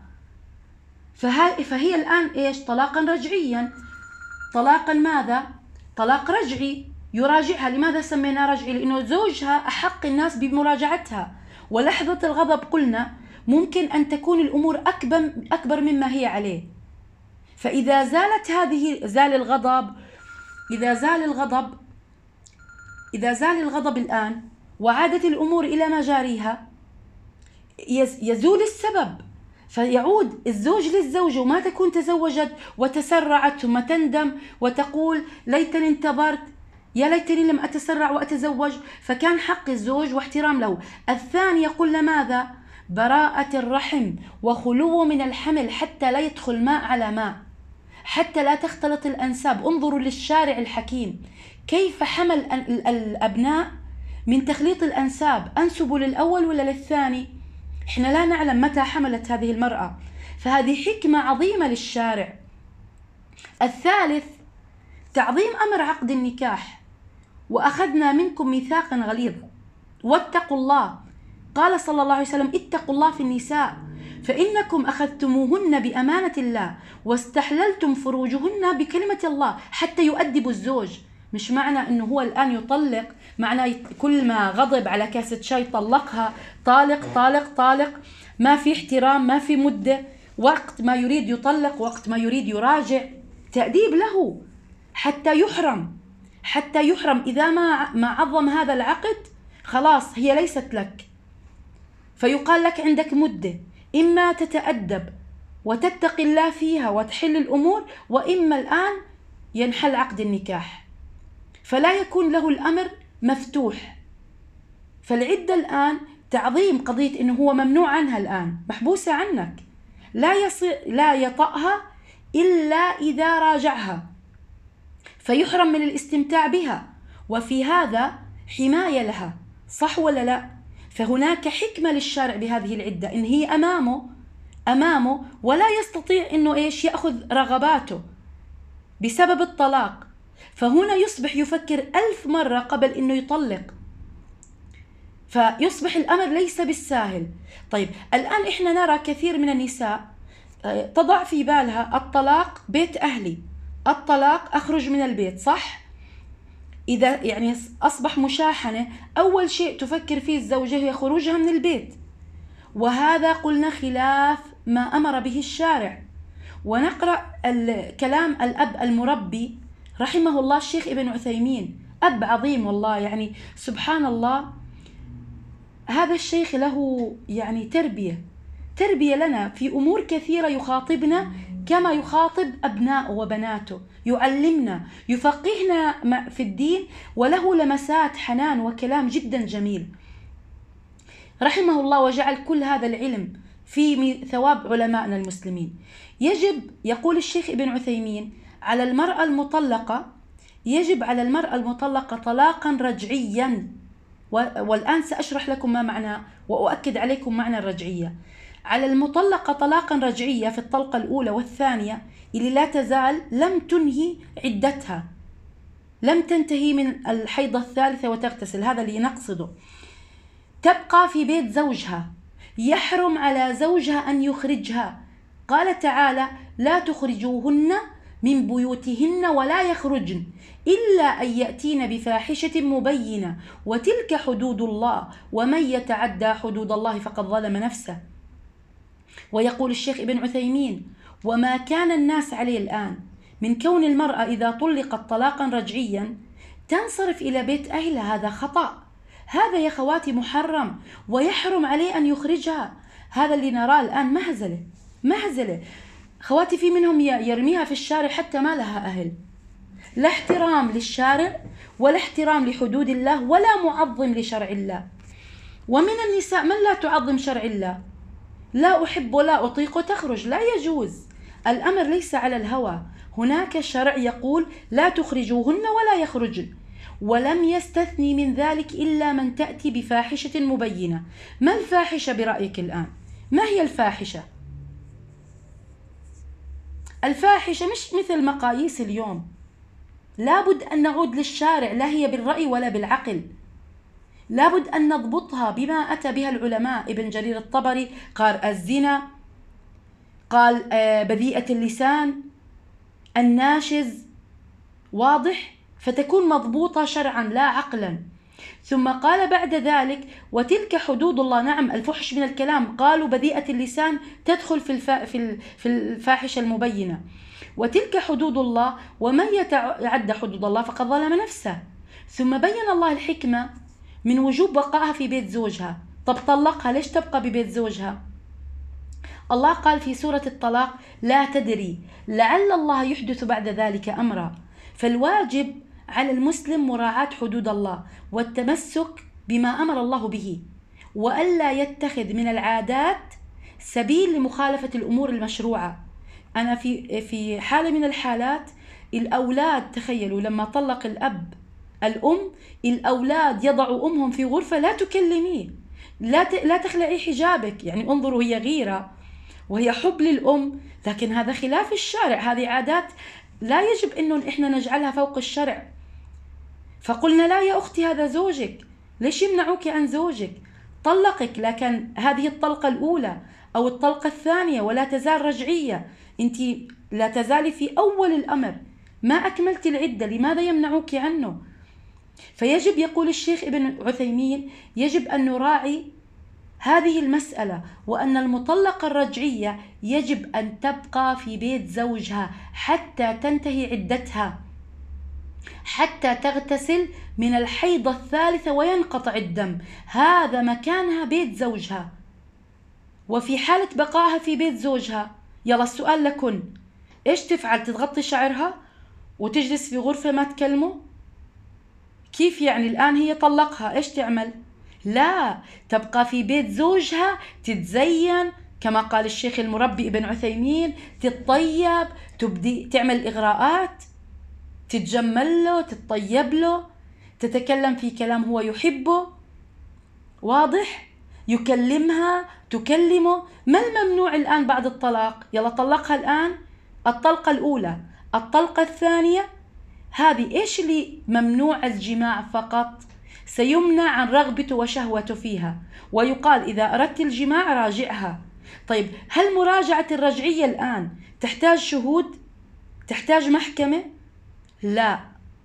فهي, فهي الآن إيش؟ طلاقا رجعيا. طلاقا ماذا؟ طلاق رجعي، يراجعها. لماذا سميناه رجعي؟ لأنه زوجها أحق الناس بمراجعتها. ولحظة الغضب قلنا ممكن أن تكون الأمور أكبر, أكبر مما هي عليه. فإذا زالت هذه زال الغضب إذا زال الغضب إذا زال الغضب الآن وعادت الأمور إلى مجاريها يزول السبب، فيعود الزوج للزوجة، وما تكون تزوجت وتسرعت ثم تندم وتقول ليتني انتظرت، يا ليتني لم أتسرع وأتزوج. فكان حق الزوج واحترام له. الثانية قلنا ماذا؟ براءة الرحم وخلوه من الحمل حتى لا يدخل ماء على ماء، حتى لا تختلط الأنساب. انظروا للشارع الحكيم كيف حمل الأبناء من تخليط الأنساب، أنسبوا للأول ولا للثاني؟ إحنا لا نعلم متى حملت هذه المرأة، فهذه حكمة عظيمة للشارع. الثالث تعظيم أمر عقد النكاح. وأخذنا منكم ميثاقا غليظا واتقوا الله، قال صلى الله عليه وسلم اتقوا الله في النساء فإنكم أخذتموهن بأمانة الله واستحللتم فروجهن بكلمة الله حتى يؤدبوا الزوج. مش معنى أنه هو الآن يطلق معنى كل ما غضب على كاسة شاي طلقها، طالق طالق طالق، ما في احترام، ما في مدة، وقت ما يريد يطلق وقت ما يريد يراجع. تأديب له حتى يحرم، حتى يحرم. إذا ما ما عظم هذا العقد خلاص هي ليست لك، فيقال لك عندك مدة، إما تتأدب وتتقي الله فيها وتحل الأمور، وإما الآن ينحل عقد النكاح، فلا يكون له الأمر مفتوح. فالعدة الآن تعظيم قضية إنه هو ممنوع عنها الآن، محبوسة عنك، لا يصير لا يطأها إلا إذا راجعها، فيحرم من الاستمتاع بها، وفي هذا حماية لها، صح ولا لا؟ فهناك حكمة للشارع بهذه العدة، إن هي أمامه أمامه ولا يستطيع إنه إيش يأخذ رغباته بسبب الطلاق، فهنا يصبح يفكر ألف مرة قبل إنه يطلق، فيصبح الأمر ليس بالساهل. طيب الآن إحنا نرى كثير من النساء تضع في بالها الطلاق بيت أهلي، الطلاق أخرج من البيت، صح؟ إذا يعني أصبح مشاحنة أول شيء تفكر فيه الزوجة هي خروجها من البيت، وهذا قلنا خلاف ما أمر به الشارع. ونقرأ كلام الأب المربي رحمه الله الشيخ ابن عثيمين، أب عظيم والله، يعني سبحان الله، هذا الشيخ له يعني تربية تربية لنا في أمور كثيرة، يخاطبنا كما يخاطب أبناءه وبناته، يعلمنا يفقهنا في الدين، وله لمسات حنان وكلام جدا جميل رحمه الله، وجعل كل هذا العلم في ثواب علمائنا المسلمين. يجب، يقول الشيخ ابن عثيمين، على المرأة المطلقة يجب على المرأة المطلقة طلاقا رجعيا، والآن سأشرح لكم ما معنى وأؤكد عليكم معنى الرجعية. على المطلقة طلاقا رجعية في الطلقة الأولى والثانية اللي لا تزال لم تنهي عدتها، لم تنتهي من الحيضة الثالثة وتغتسل، هذا اللي نقصده، تبقى في بيت زوجها، يحرم على زوجها أن يخرجها. قال تعالى لا تخرجوهن من بيوتهن ولا يخرجن إلا أن يأتين بفاحشة مبينة وتلك حدود الله ومن يتعدى حدود الله فقد ظلم نفسه. ويقول الشيخ ابن عثيمين وما كان الناس عليه الآن من كون المرأة إذا طلقت طلاقا رجعيا تنصرف إلى بيت أهلها، هذا خطأ، هذا يا خواتي محرم، ويحرم عليه أن يخرجها. هذا اللي نراه الآن مهزلة مهزلة خواتي، في منهم يرميها في الشارع حتى ما لها أهل، لا احترام للشارع ولا احترام لحدود الله ولا معظم لشرع الله. ومن النساء من لا تعظم شرع الله، لا أحب ولا أطيق وتخرج، لا يجوز، الأمر ليس على الهوى، هناك شرع يقول لا تخرجوهن ولا يخرجن، ولم يستثني من ذلك إلا من تأتي بفاحشة مبينة. ما الفاحشة برأيك الآن؟ ما هي الفاحشة؟ الفاحشة مش مثل مقاييس اليوم، لابد أن نعود للشارع، لا هي بالرأي ولا بالعقل، لابد أن نضبطها بما أتى بها العلماء. ابن جرير الطبري قال الزنا، قال بذيئة اللسان، الناشز، واضح، فتكون مضبوطة شرعا لا عقلا. ثم قال بعد ذلك وتلك حدود الله، نعم الفحش من الكلام، قالوا بذيئة اللسان تدخل في الفا في الفاحشة المبينة، وتلك حدود الله ومن يتعدى حدود الله فقد ظلم نفسه. ثم بين الله الحكمة من وجوب بقائها في بيت زوجها. طب طلقها، ليش تبقى ببيت زوجها؟ الله قال في سورة الطلاق لا تدري لعل الله يحدث بعد ذلك أمرا. فالواجب على المسلم مراعاة حدود الله والتمسك بما أمر الله به، وألا يتخذ من العادات سبيل لمخالفة الأمور المشروعة. أنا في في حالة من الحالات الأولاد، تخيلوا لما طلق الأب الأم، الأولاد يضعوا أمهم في غرفة لا تكلميه، لا لا تخلعي حجابك. يعني انظروا، هي غيرة وهي حب للأم، لكن هذا خلاف الشرع، هذه عادات لا يجب أنه إحنا نجعلها فوق الشرع. فقلنا لا يا أختي، هذا زوجك، ليش يمنعوك عن زوجك؟ طلقك، لكن هذه الطلقة الأولى أو الطلقة الثانية ولا تزال رجعية، أنت لا تزالي في أول الأمر، ما أكملت العدة، لماذا يمنعوك عنه؟ فيجب، يقول الشيخ ابن عثيمين، يجب أن نراعي هذه المسألة، وأن المطلقة الرجعية يجب أن تبقى في بيت زوجها حتى تنتهي عدتها، حتى تغتسل من الحيضة الثالثة وينقطع الدم، هذا مكانها بيت زوجها. وفي حالة بقائها في بيت زوجها، يلا السؤال لكن، إيش تفعل؟ تتغطي شعرها وتجلس في غرفة ما تكلمه؟ كيف يعني؟ الآن هي طلقها، إيش تعمل؟ لا، تبقى في بيت زوجها، تتزين كما قال الشيخ المربي ابن عثيمين، تتطيب، تبدي تعمل إغراءات، تتجمل له، تتطيب له، تتكلم في كلام هو يحبه، واضح؟ يكلمها، تكلمه. ما الممنوع الآن بعد الطلاق؟ يلا طلقها الآن، الطلقة الأولى، الطلقة الثانية، هذه إيش اللي ممنوع؟ الجماع فقط، سيمنع عن رغبته وشهوته فيها، ويقال إذا أردت الجماع راجعها. طيب، هل مراجعة الرجعية الآن تحتاج شهود؟ تحتاج محكمة؟ لا،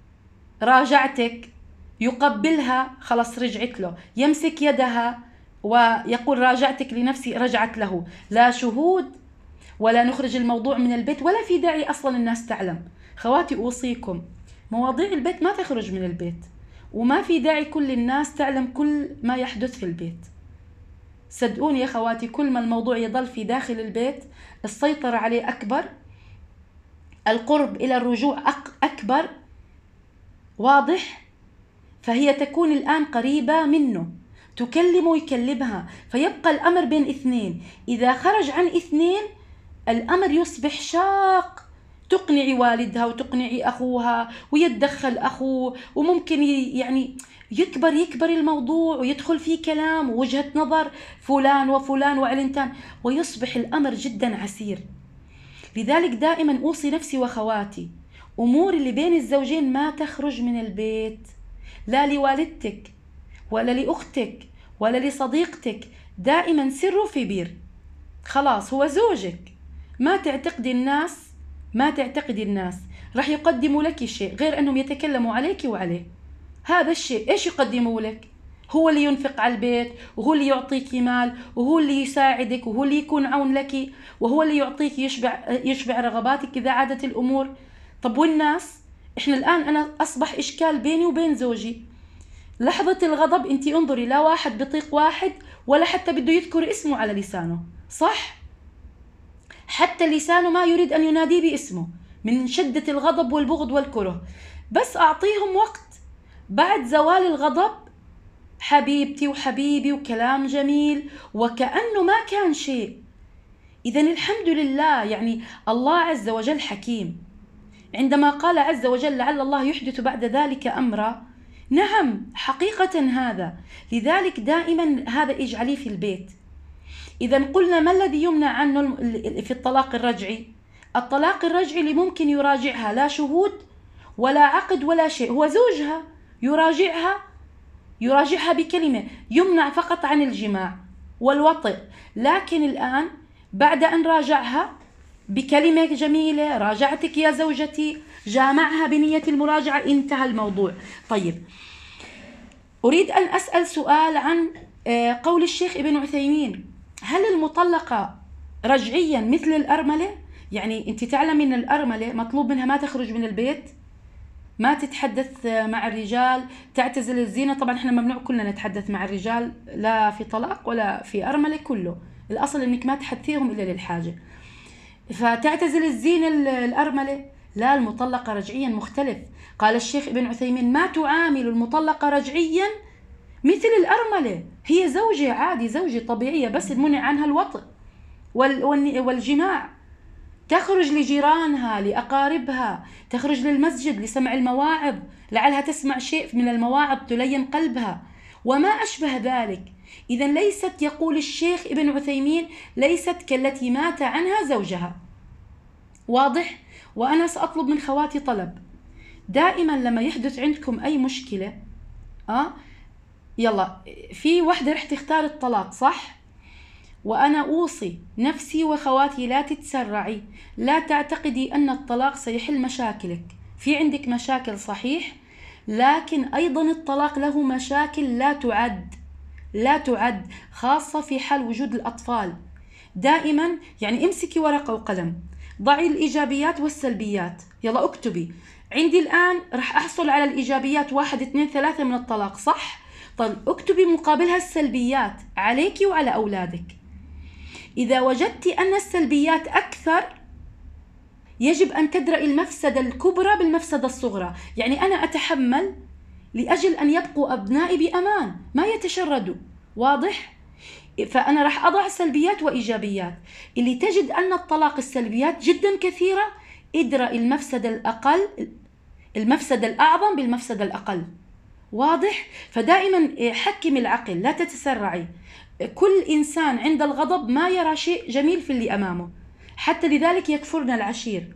راجعتك، يقبلها، خلاص رجعت له، يمسك يدها ويقول راجعتك لنفسي، رجعت له، لا شهود ولا نخرج الموضوع من البيت، ولا في داعي أصلا الناس تعلم. خواتي أوصيكم، مواضيع البيت ما تخرج من البيت، وما في داعي كل الناس تعلم كل ما يحدث في البيت. صدقوني يا خواتي، كل ما الموضوع يضل في داخل البيت السيطرة عليه أكبر، القرب إلى الرجوع أكبر، واضح؟ فهي تكون الآن قريبة منه، تكلمه ويكلمها، فيبقى الأمر بين اثنين. إذا خرج عن اثنين الأمر يصبح شاق، تقنعي والدها وتقنعي أخوها ويتدخل أخوه، وممكن يعني يكبر يكبر الموضوع ويدخل فيه كلام ووجهة نظر فلان وفلان وعلنتان، ويصبح الأمر جدا عسير. لذلك دائما أوصي نفسي وخواتي، أمور اللي بين الزوجين ما تخرج من البيت، لا لوالدتك ولا لأختك ولا لصديقتك، دائما سروا في بير، خلاص هو زوجك، ما تعتقدي الناس ما تعتقدي الناس راح يقدموا لك شيء غير أنهم يتكلموا عليك وعليه. هذا الشيء إيش يقدموا لك؟ هو اللي ينفق على البيت، وهو اللي يعطيك مال، وهو اللي يساعدك، وهو اللي يكون عون لك، وهو اللي يعطيك يشبع يشبع رغباتك إذا عادت الأمور. طب والناس؟ إحنا الآن أنا أصبح إشكال بيني وبين زوجي، لحظة الغضب أنت انظري، لا واحد بيطيق واحد ولا حتى بده يذكر اسمه على لسانه، صح؟ حتى لسانه ما يريد أن ينادي باسمه من شدة الغضب والبغض والكره. بس أعطيهم وقت، بعد زوال الغضب حبيبتي وحبيبي وكلام جميل وكأنه ما كان شيء. إذن الحمد لله، يعني الله عز وجل حكيم، عندما قال عز وجل لعل الله يحدث بعد ذلك أمرا، نعم حقيقة هذا. لذلك دائما هذا اجعليه في البيت. إذا قلنا ما الذي يمنع عنه في الطلاق الرجعي؟ الطلاق الرجعي اللي ممكن يراجعها لا شهود ولا عقد ولا شيء، هو زوجها، يراجعها يراجعها بكلمة، يمنع فقط عن الجماع والوطئ. لكن الآن بعد أن راجعها بكلمة جميلة، راجعتك يا زوجتي، جامعها بنية المراجعة، انتهى الموضوع. طيب، أريد أن أسأل سؤال عن قول الشيخ ابن عثيمين، هل المطلقة رجعيا مثل الأرملة؟ يعني أنت تعلمي أن الأرملة مطلوب منها ما تخرج من البيت، ما تتحدث مع الرجال، تعتزل الزينة. طبعا احنا ممنوع كلنا نتحدث مع الرجال، لا في طلاق ولا في أرملة، كله الأصل أنك ما تحدثيهم إلا للحاجة، فتعتزل الزينة الأرملة. لا، المطلقة رجعيا مختلف. قال الشيخ ابن عثيمين ما تعامل المطلقة رجعيا مثل الأرملة، هي زوجة عادي، زوجة طبيعية، بس منع عنها الوطئ والجماع، تخرج لجيرانها لأقاربها، تخرج للمسجد لسمع المواعظ، لعلها تسمع شيء من المواعظ تلين قلبها وما أشبه ذلك. إذا ليست، يقول الشيخ ابن عثيمين، ليست كالتي مات عنها زوجها. واضح؟ وأنا سأطلب من خواتي طلب، دائما لما يحدث عندكم أي مشكلة أه يلا، في وحدة رح تختار الطلاق صح؟ وأنا أوصي نفسي وخواتي لا تتسرعي، لا تعتقدي أن الطلاق سيحل مشاكلك. في عندك مشاكل صحيح، لكن أيضا الطلاق له مشاكل لا تعد لا تعد خاصة في حال وجود الأطفال. دائما يعني امسكي ورقة وقلم، ضعي الإيجابيات والسلبيات، يلا اكتبي. عندي الآن رح أحصل على الإيجابيات واحد اثنين ثلاثة من الطلاق صح؟ طيب اكتبي مقابلها السلبيات عليك وعلى أولادك. إذا وجدت أن السلبيات أكثر، يجب أن تدرأي المفسدة الكبرى بالمفسدة الصغرى. يعني أنا أتحمل لأجل أن يبقوا أبنائي بأمان، ما يتشردوا. واضح؟ فأنا راح أضع سلبيات وإيجابيات. اللي تجد أن الطلاق السلبيات جدا كثيرة، ادرأي المفسدة الأقل، المفسدة الأعظم بالمفسدة الأقل. واضح؟ فدائما حكمي العقل، لا تتسرعي. كل إنسان عند الغضب ما يرى شيء جميل في اللي أمامه، حتى لذلك يكفرنا العشير.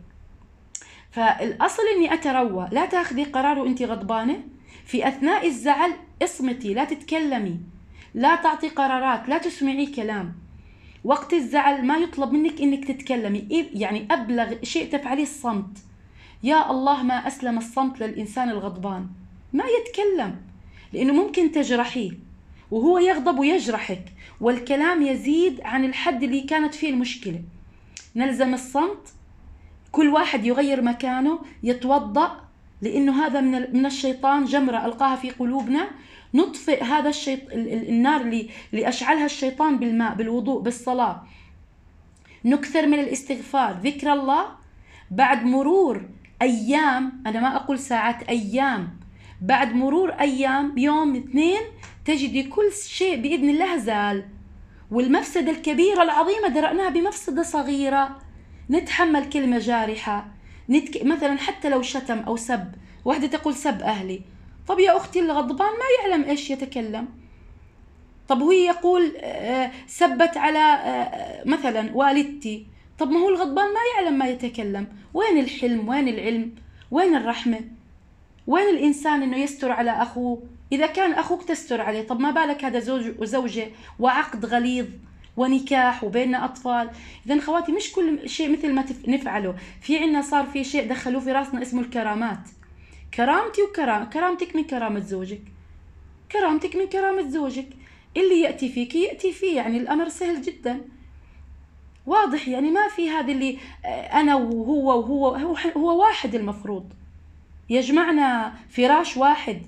فالأصل أني أتروى، لا تأخذي قرار وأنت غضبانة. في أثناء الزعل اصمتي، لا تتكلمي، لا تعطي قرارات، لا تسمعي كلام. وقت الزعل ما يطلب منك أنك تتكلمي، يعني أبلغ شيء تفعليه الصمت. يا الله ما أسلم الصمت للإنسان الغضبان، ما يتكلم، لأنه ممكن تجرحيه وهو يغضب ويجرحك، والكلام يزيد عن الحد اللي كانت فيه المشكلة. نلزم الصمت، كل واحد يغير مكانه، يتوضأ، لأنه هذا من من الشيطان، جمرة ألقاها في قلوبنا. نطفئ هذا الشيط... النار اللي اللي أشعلها الشيطان بالماء، بالوضوء، بالصلاة. نكثر من الاستغفار، ذكر الله. بعد مرور أيام، أنا ما أقول ساعات، أيام، بعد مرور أيام، يوم اثنين، تجدي كل شيء بإذن الله زال، والمفسدة الكبيرة العظيمة درأناها بمفسدة صغيرة. نتحمل كلمة جارحة، نتك... مثلا حتى لو شتم أو سب، واحدة تقول سب أهلي، طب يا أختي الغضبان ما يعلم إيش يتكلم. طب هو يقول سبت على مثلا والدتي، طب ما هو الغضبان ما يعلم ما يتكلم. وين الحلم؟ وين العلم؟ وين الرحمة؟ وين الإنسان إنه يستر على أخوه؟ إذا كان أخوك تستر عليه، طب ما بالك هذا زوج وزوجة وعقد غليظ ونكاح وبيننا أطفال. إذن خواتي مش كل شيء مثل ما نفعله. في عنا صار في شيء دخلوه في راسنا اسمه الكرامات. كرامتي وكرام كرامتك من كرامة زوجك، كرامتك من كرامة زوجك. اللي يأتي فيك يأتي فيه، يعني الأمر سهل جدا. واضح؟ يعني ما في هذا اللي أنا وهو وهو هو, هو واحد، المفروض يجمعنا فراش واحد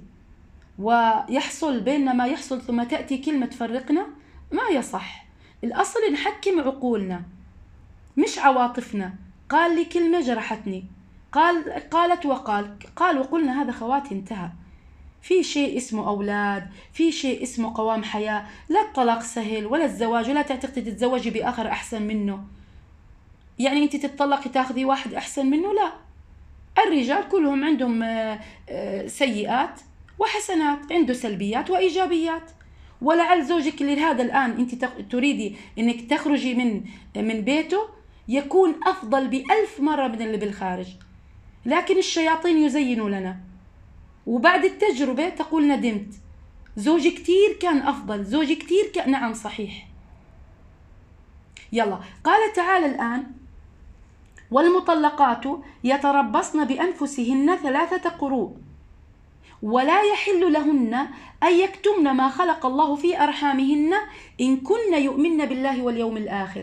ويحصل بيننا ما يحصل، ثم تأتي كلمة تفرقنا، ما يصح. الأصل نحكم عقولنا مش عواطفنا. قال لي كلمة جرحتني، قال قالت وقال قال وقلنا، هذا خواتي انتهى. في شيء اسمه أولاد، في شيء اسمه قوام حياة. لا الطلاق سهل ولا الزواج، ولا تعتقدي تتزوجي بآخر أحسن منه. يعني أنت تتطلقي تاخذي واحد أحسن منه؟ لا، الرجال كلهم عندهم سيئات وحسنات، عنده سلبيات وإيجابيات. ولعل زوجك اللي هذا الآن أنت تريدي أنك تخرجي من من بيته يكون أفضل بألف مرة من اللي بالخارج، لكن الشياطين يزينوا لنا، وبعد التجربة تقول ندمت، زوجي كتير كان أفضل، زوجي كتير كان. نعم صحيح. يلا، قال تعالى الآن: والمطلقات يتربصن بأنفسهن ثلاثة قروء ولا يحل لهن أن يكتمن ما خلق الله في أرحامهن إن كن يؤمن بالله واليوم الآخر.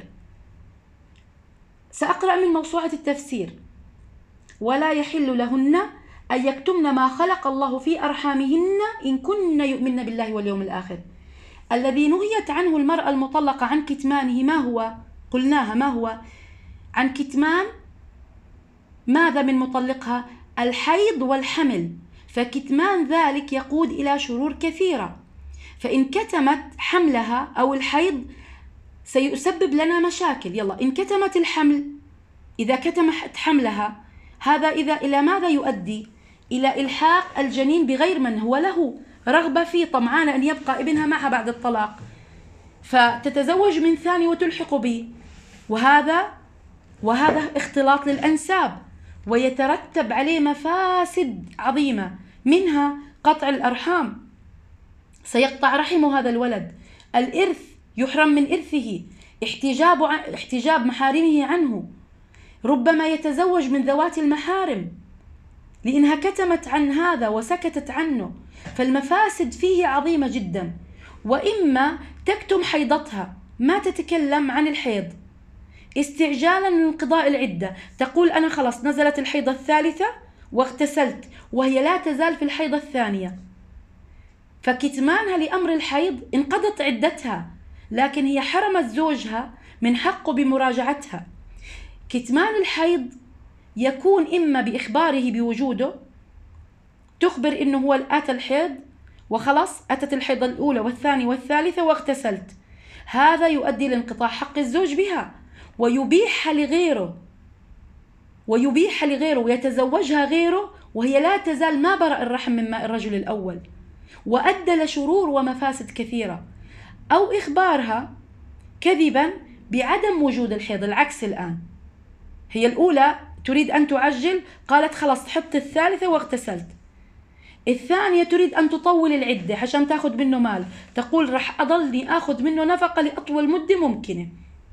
سأقرأ من موسوعة التفسير: ولا يحل لهن أن يكتمن ما خلق الله في أرحامهن إن كن يؤمن بالله واليوم الآخر. الذي نهيت عنه المرأة المطلقة عن كتمانه ما هو؟ قلناها ما هو؟ عن كتمان ماذا من مطلقها؟ الحيض والحمل، فكتمان ذلك يقود إلى شرور كثيرة. فإن كتمت حملها أو الحيض سيسبب لنا مشاكل. يلا، إن كتمت الحمل، إذا كتمت حملها، هذا إذا إلى ماذا يؤدي؟ إلى إلحاق الجنين بغير من هو له رغبة فيه، طمعانة أن يبقى ابنها معها بعد الطلاق. فتتزوج من ثاني وتلحق به، وهذا وهذا اختلاط للأنساب، ويترتب عليه مفاسد عظيمة، منها قطع الأرحام، سيقطع رحمه هذا الولد، الإرث يحرم من إرثه، احتجاب احتجاب محارمه عنه، ربما يتزوج من ذوات المحارم لأنها كتمت عن هذا وسكتت عنه، فالمفاسد فيه عظيمة جدا. وإما تكتم حيضتها، ما تتكلم عن الحيض استعجالا لانقضاء العدة، تقول أنا خلاص نزلت الحيضة الثالثة واغتسلت، وهي لا تزال في الحيضة الثانية، فكتمانها لأمر الحيض انقضت عدتها، لكن هي حرمت زوجها من حقه بمراجعتها. كتمان الحيض يكون إما بإخباره بوجوده، تخبر إنه هو أتى الحيض وخلاص أتت الحيضة الأولى والثانية والثالثة واغتسلت، هذا يؤدي لانقطاع حق الزوج بها، ويبيح لغيره ويبيح لغيره ويتزوجها غيره، وهي لا تزال ما برأ الرحم من ماء الرجل الأول، وأدى لشرور ومفاسد كثيرة. أو إخبارها كذبا بعدم وجود الحيض، العكس الآن، هي الأولى تريد أن تعجل، قالت خلاص حط الثالثة واغتسلت، الثانية تريد أن تطول العدة عشان تأخذ منه مال، تقول رح أضلني أخذ منه نفقة لأطول مدة ممكنة،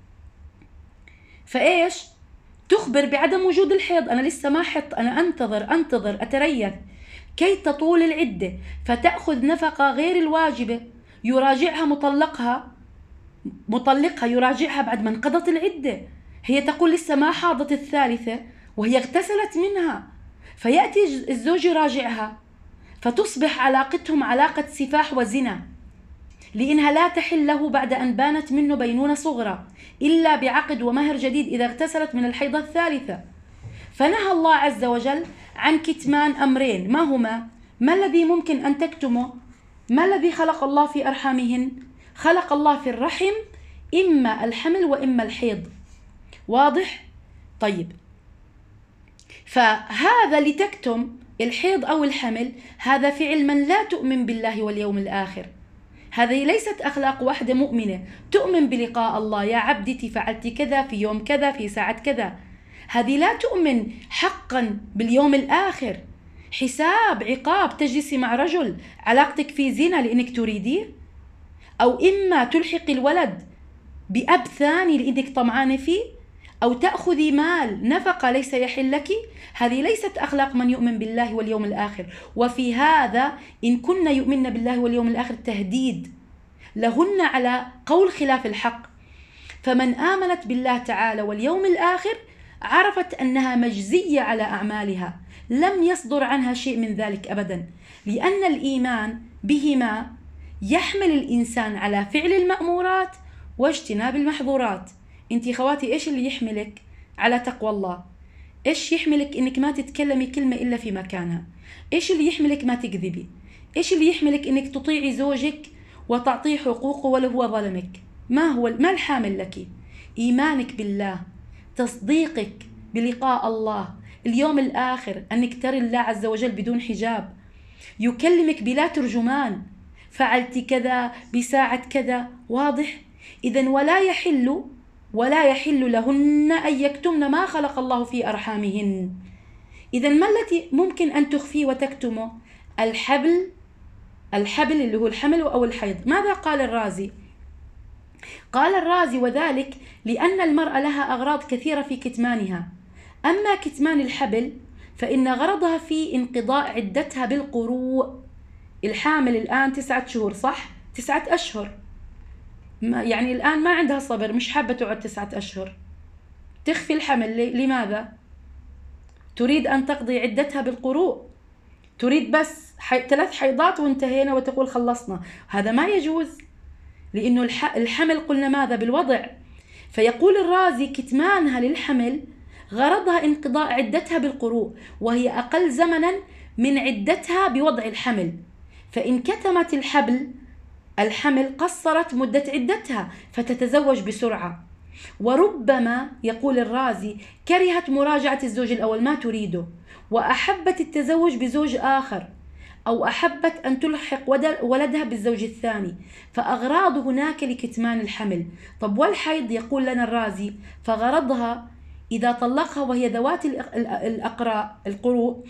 فإيش؟ تخبر بعدم وجود الحيض، أنا لسه ما حط، أنا أنتظر أنتظر أتريث كي تطول العدة، فتأخذ نفقة غير الواجبة، يراجعها مطلقها مطلقها يراجعها بعد ما انقضت العدة، هي تقول لسه ما حاضت الثالثة وهي اغتسلت منها، فيأتي الزوج يراجعها، فتصبح علاقتهم علاقة سفاح وزنا، لأنها لا تحل له بعد أن بانت منه بينونة صغرى إلا بعقد ومهر جديد إذا اغتسلت من الحيضة الثالثة. فنهى الله عز وجل عن كتمان أمرين، ما هما؟ ما الذي ممكن أن تكتمه؟ ما الذي خلق الله في أرحامهن؟ خلق الله في الرحم إما الحمل وإما الحيض، واضح؟ طيب، فهذا لتكتم الحيض أو الحمل، هذا فعل من لا تؤمن بالله واليوم الآخر، هذه ليست أخلاق واحدة مؤمنة تؤمن بلقاء الله، يا عبدتي فعلت كذا في يوم كذا في ساعة كذا، هذه لا تؤمن حقا باليوم الآخر، حساب عقاب، تجلسي مع رجل علاقتك في زنا لأنك تريديه، أو إما تلحق الولد بأب ثاني لأنك طمعانة فيه، أو تأخذي مال نفقة ليس يحل لك، هذه ليست أخلاق من يؤمن بالله واليوم الآخر. وفي هذا إن كنا يؤمن بالله واليوم الآخر تهديد لهن على قول خلاف الحق، فمن آمنت بالله تعالى واليوم الآخر عرفت أنها مجزية على أعمالها، لم يصدر عنها شيء من ذلك أبدا، لأن الإيمان بهما يحمل الإنسان على فعل المأمورات واجتناب المحظورات. انتي خواتي ايش اللي يحملك على تقوى الله؟ ايش يحملك انك ما تتكلمي كلمة الا في مكانها؟ ايش اللي يحملك ما تكذبي؟ ايش اللي يحملك انك تطيعي زوجك وتعطيه حقوقه ولو هو ظلمك؟ ما هو ما الحامل لك؟ ايمانك بالله، تصديقك بلقاء الله، اليوم الاخر، انك تري الله عز وجل بدون حجاب، يكلمك بلا ترجمان، فعلت كذا بساعة كذا، واضح؟ اذا ولا يحل ولا يحل لهن أن يكتمن ما خلق الله في أرحامهن. إذا ما التي ممكن أن تخفيه وتكتمه؟ الحبل الحبل اللي هو الحمل أو الحيض. ماذا قال الرازي؟ قال الرازي وذلك لأن المرأة لها أغراض كثيرة في كتمانها، أما كتمان الحبل فإن غرضها في انقضاء عدتها بالقروء. الحامل الآن تسعة شهور صح؟ تسعة أشهر، يعني الآن ما عندها صبر، مش حابة تقعد تسعة أشهر، تخفي الحمل. لماذا؟ تريد أن تقضي عدتها بالقروء، تريد بس حي... ثلاث حيضات وانتهينا وتقول خلصنا، هذا ما يجوز، لأنه الح... الحمل قلنا ماذا؟ بالوضع. فيقول الرازي كتمانها للحمل غرضها انقضاء عدتها بالقروء، وهي أقل زمنا من عدتها بوضع الحمل، فإن كتمت الحبل الحمل قصرت مدة عدتها فتتزوج بسرعة. وربما يقول الرازي كرهت مراجعة الزوج الأول، ما تريده، وأحبت التزوج بزوج آخر، أو أحبت أن تلحق ولدها بالزوج الثاني، فأغراض هناك لكتمان الحمل. طب والحيض؟ يقول لنا الرازي: فغرضها إذا طلقها وهي ذوات الأقراء القروء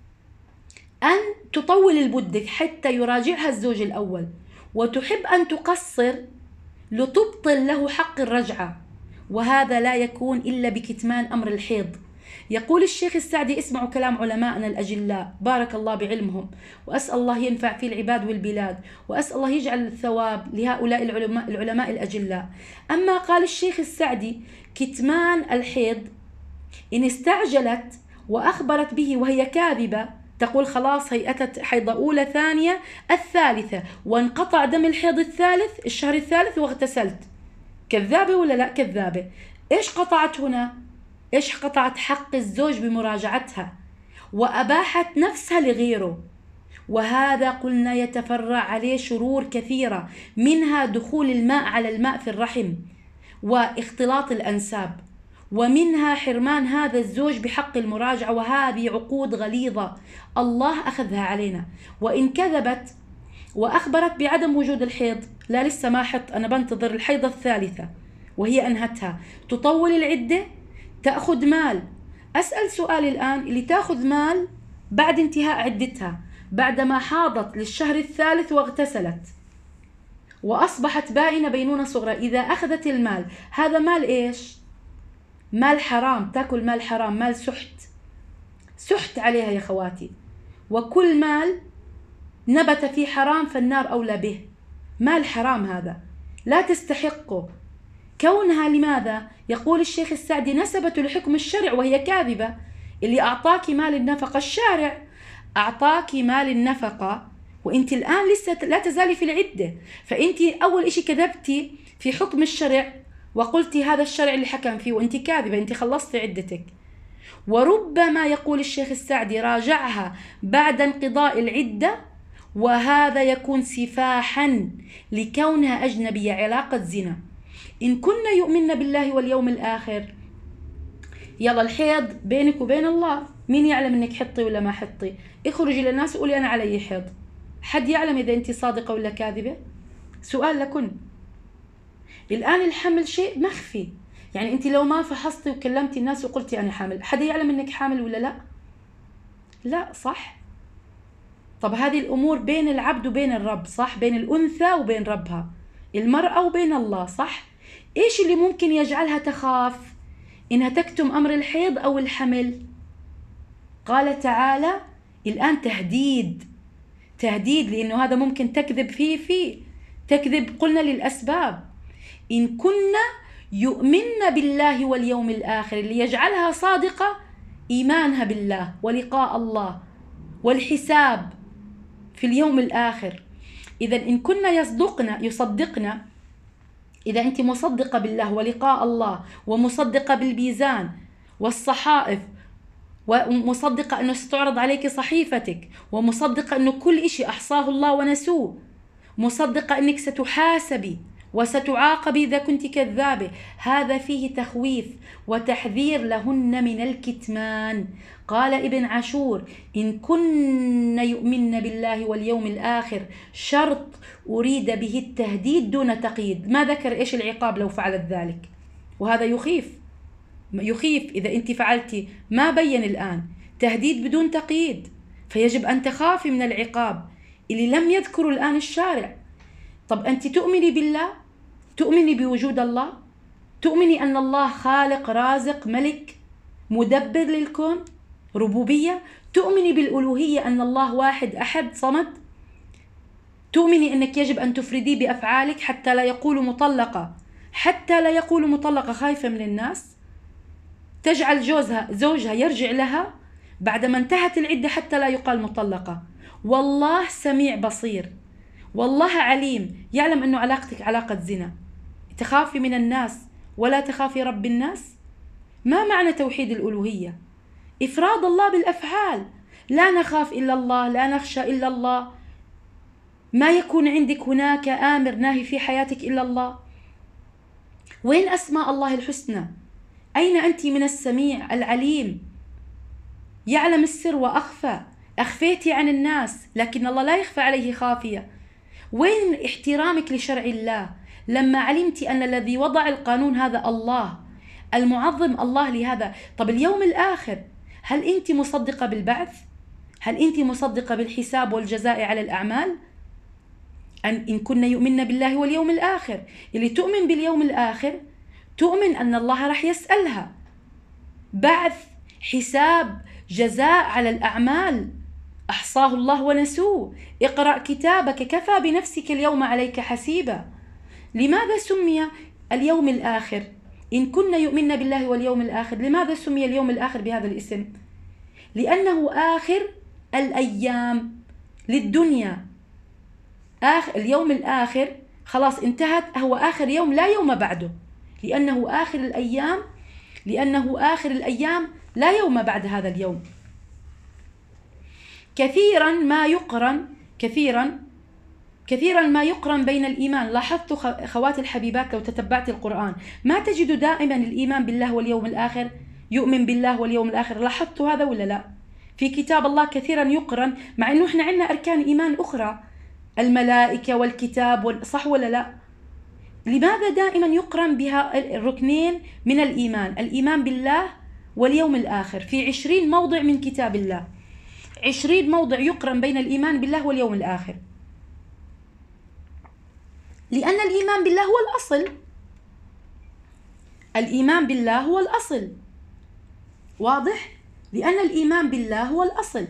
أن تطول المدة حتى يراجعها الزوج الأول، وتحب أن تقصر لتبطل له حق الرجعة، وهذا لا يكون إلا بكتمان أمر الحيض. يقول الشيخ السعدي: اسمعوا كلام علمائنا الأجلاء بارك الله بعلمهم، وأسأل الله ينفع في العباد والبلاد، وأسأل الله يجعل الثواب لهؤلاء العلماء, العلماء الأجلاء. أما قال الشيخ السعدي: كتمان الحيض إن استعجلت وأخبرت به وهي كاذبة، تقول خلاص هي أتت حيضة أولى ثانية الثالثة وانقطع دم الحيض الثالث الشهر الثالث واغتسلت، كذابة ولا لا كذابة؟ إيش قطعت هنا؟ إيش قطعت؟ حق الزوج بمراجعتها، وأباحت نفسها لغيره. وهذا قلنا يتفرع عليه شرور كثيرة، منها دخول الماء على الماء في الرحم واختلاط الأنساب، ومنها حرمان هذا الزوج بحق المراجعة، وهذه عقود غليظة الله أخذها علينا. وإن كذبت وأخبرت بعدم وجود الحيض، لا لسه ما حط، أنا بنتظر الحيضة الثالثة وهي أنهتها، تطول العدة، تأخذ مال. أسأل سؤال الآن: اللي تأخذ مال بعد انتهاء عدتها بعدما حاضت للشهر الثالث واغتسلت وأصبحت بائنة بينونة صغرى، إذا أخذت المال هذا مال إيش؟ مال حرام، تأكل مال حرام، مال سحت، سحت عليها يا خواتي. وكل مال نبت في حرام فالنار أولى به، مال حرام هذا لا تستحقه. كونها لماذا؟ يقول الشيخ السعدي: نسبت لحكم الشرع وهي كاذبة. اللي أعطاك مال النفقة الشارع، أعطاك مال النفقة وإنت الآن لسه لا تزالي في العدة، فإنت أول إشي كذبتي في حكم الشرع وقلتي هذا الشرع اللي حكم فيه، وإنت كاذبة، إنت خلصتي عدتك. وربما يقول الشيخ السعدي: راجعها بعد انقضاء العدة، وهذا يكون سفاحا لكونها أجنبية، علاقة زنا. إن كنا يؤمن بالله واليوم الآخر، يلا الحيض بينك وبين الله، مين يعلم إنك حطي ولا ما حطي؟ اخرجي للناس وقولي أنا علي حيض، حد يعلم إذا أنت صادقة ولا كاذبة؟ سؤال لكن. الآن الحمل شيء مخفي، يعني أنت لو ما فحصتي وكلمتي الناس وقلتي أنا حامل، حد يعلم إنك حامل ولا لا؟ لا، صح؟ طب هذه الأمور بين العبد وبين الرب، صح؟ بين الأنثى وبين ربها، المرأة وبين الله، صح؟ إيش اللي ممكن يجعلها تخاف إنها تكتم أمر الحيض أو الحمل؟ قال تعالى الآن تهديد، تهديد، لأنه هذا ممكن تكذب فيه فيه تكذب، قلنا للأسباب. إن كنا يؤمن بالله واليوم الآخر، اللي يجعلها صادقة إيمانها بالله ولقاء الله والحساب في اليوم الآخر. إذا إن كنا يصدقنا يصدقنا إذا أنت مصدقة بالله ولقاء الله، ومصدقة بالميزان والصحائف، ومصدقة أنه ستعرض عليك صحيفتك، ومصدقة أنه كل إشي أحصاه الله ونسوه، مصدقة أنك ستحاسبي وستعاقبي إذا كنت كذابة، هذا فيه تخويف وتحذير لهن من الكتمان. قال ابن عاشور: إن كن يؤمن بالله واليوم الآخر، شرط أريد به التهديد دون تقييد، ما ذكر إيش العقاب لو فعلت ذلك، وهذا يخيف يخيف إذا أنت فعلتي، ما بين الآن تهديد بدون تقييد، فيجب أن تخافي من العقاب اللي لم يذكره الآن الشارع. طب أنت تؤمني بالله؟ تؤمني بوجود الله؟ تؤمني أن الله خالق رازق ملك مدبر للكون، ربوبية؟ تؤمني بالألوهية أن الله واحد أحد صمد؟ تؤمني أنك يجب أن تفرديه بأفعالك حتى لا يقول مطلقة، حتى لا يقول مطلقة خايفة من الناس، تجعل جوزها زوجها يرجع لها بعدما انتهت العدة حتى لا يقال مطلقة. والله سميع بصير، والله عليم، يعلم أنه علاقتك علاقة زنا، تخافي من الناس ولا تخافي رب الناس؟ ما معنى توحيد الألوهية؟ إفراد الله بالأفعال، لا نخاف إلا الله، لا نخشى إلا الله، ما يكون عندك هناك آمر ناهي في حياتك إلا الله. وين أسماء الله الحسنى؟ أين أنت من السميع العليم؟ يعلم السر وأخفى، أخفيتي عن الناس، لكن الله لا يخفى عليه خافية. وين احترامك لشرع الله لما علمتي أن الذي وضع القانون هذا الله، المعظم الله لهذا؟ طب اليوم الآخر، هل أنت مصدقة بالبعث؟ هل أنت مصدقة بالحساب والجزاء على الأعمال؟ أن إن كنا يؤمن بالله واليوم الآخر، اللي تؤمن باليوم الآخر تؤمن أن الله رح يسألها، بعث، حساب، جزاء على الأعمال، أحصاه الله ونسوه. اقرأ كتابك كفى بنفسك اليوم عليك حسيبا. لماذا سمي اليوم الآخر؟ إن كنا يؤمن بالله واليوم الآخر، لماذا سمي اليوم الآخر بهذا الاسم؟ لأنه آخر الأيام للدنيا. آخر اليوم الآخر خلاص انتهت، هو آخر يوم لا يوم بعده، لأنه آخر الأيام، لأنه آخر الأيام لا يوم بعد هذا اليوم. كثيرا ما يقرن كثيرا كثيرا ما يقرن بين الإيمان. لاحظت خواتي الحبيبات لو تتبعت القرآن ما تجد دائما الإيمان بالله واليوم الآخر، يؤمن بالله واليوم الآخر. لاحظت هذا ولا لا؟ في كتاب الله كثيرا يقرن، مع أنه إحنا عندنا أركان إيمان أخرى، الملائكة والكتاب، صح ولا لا؟ لماذا دائما يقرن بها الركنين من الإيمان، الإيمان بالله واليوم الآخر؟ في عشرين موضع من كتاب الله، عشرين موضع يقرن بين الإيمان بالله واليوم الآخر، لأن الإيمان بالله هو الأصل. الإيمان بالله هو الأصل، واضح؟ لأن الإيمان بالله هو الأصل،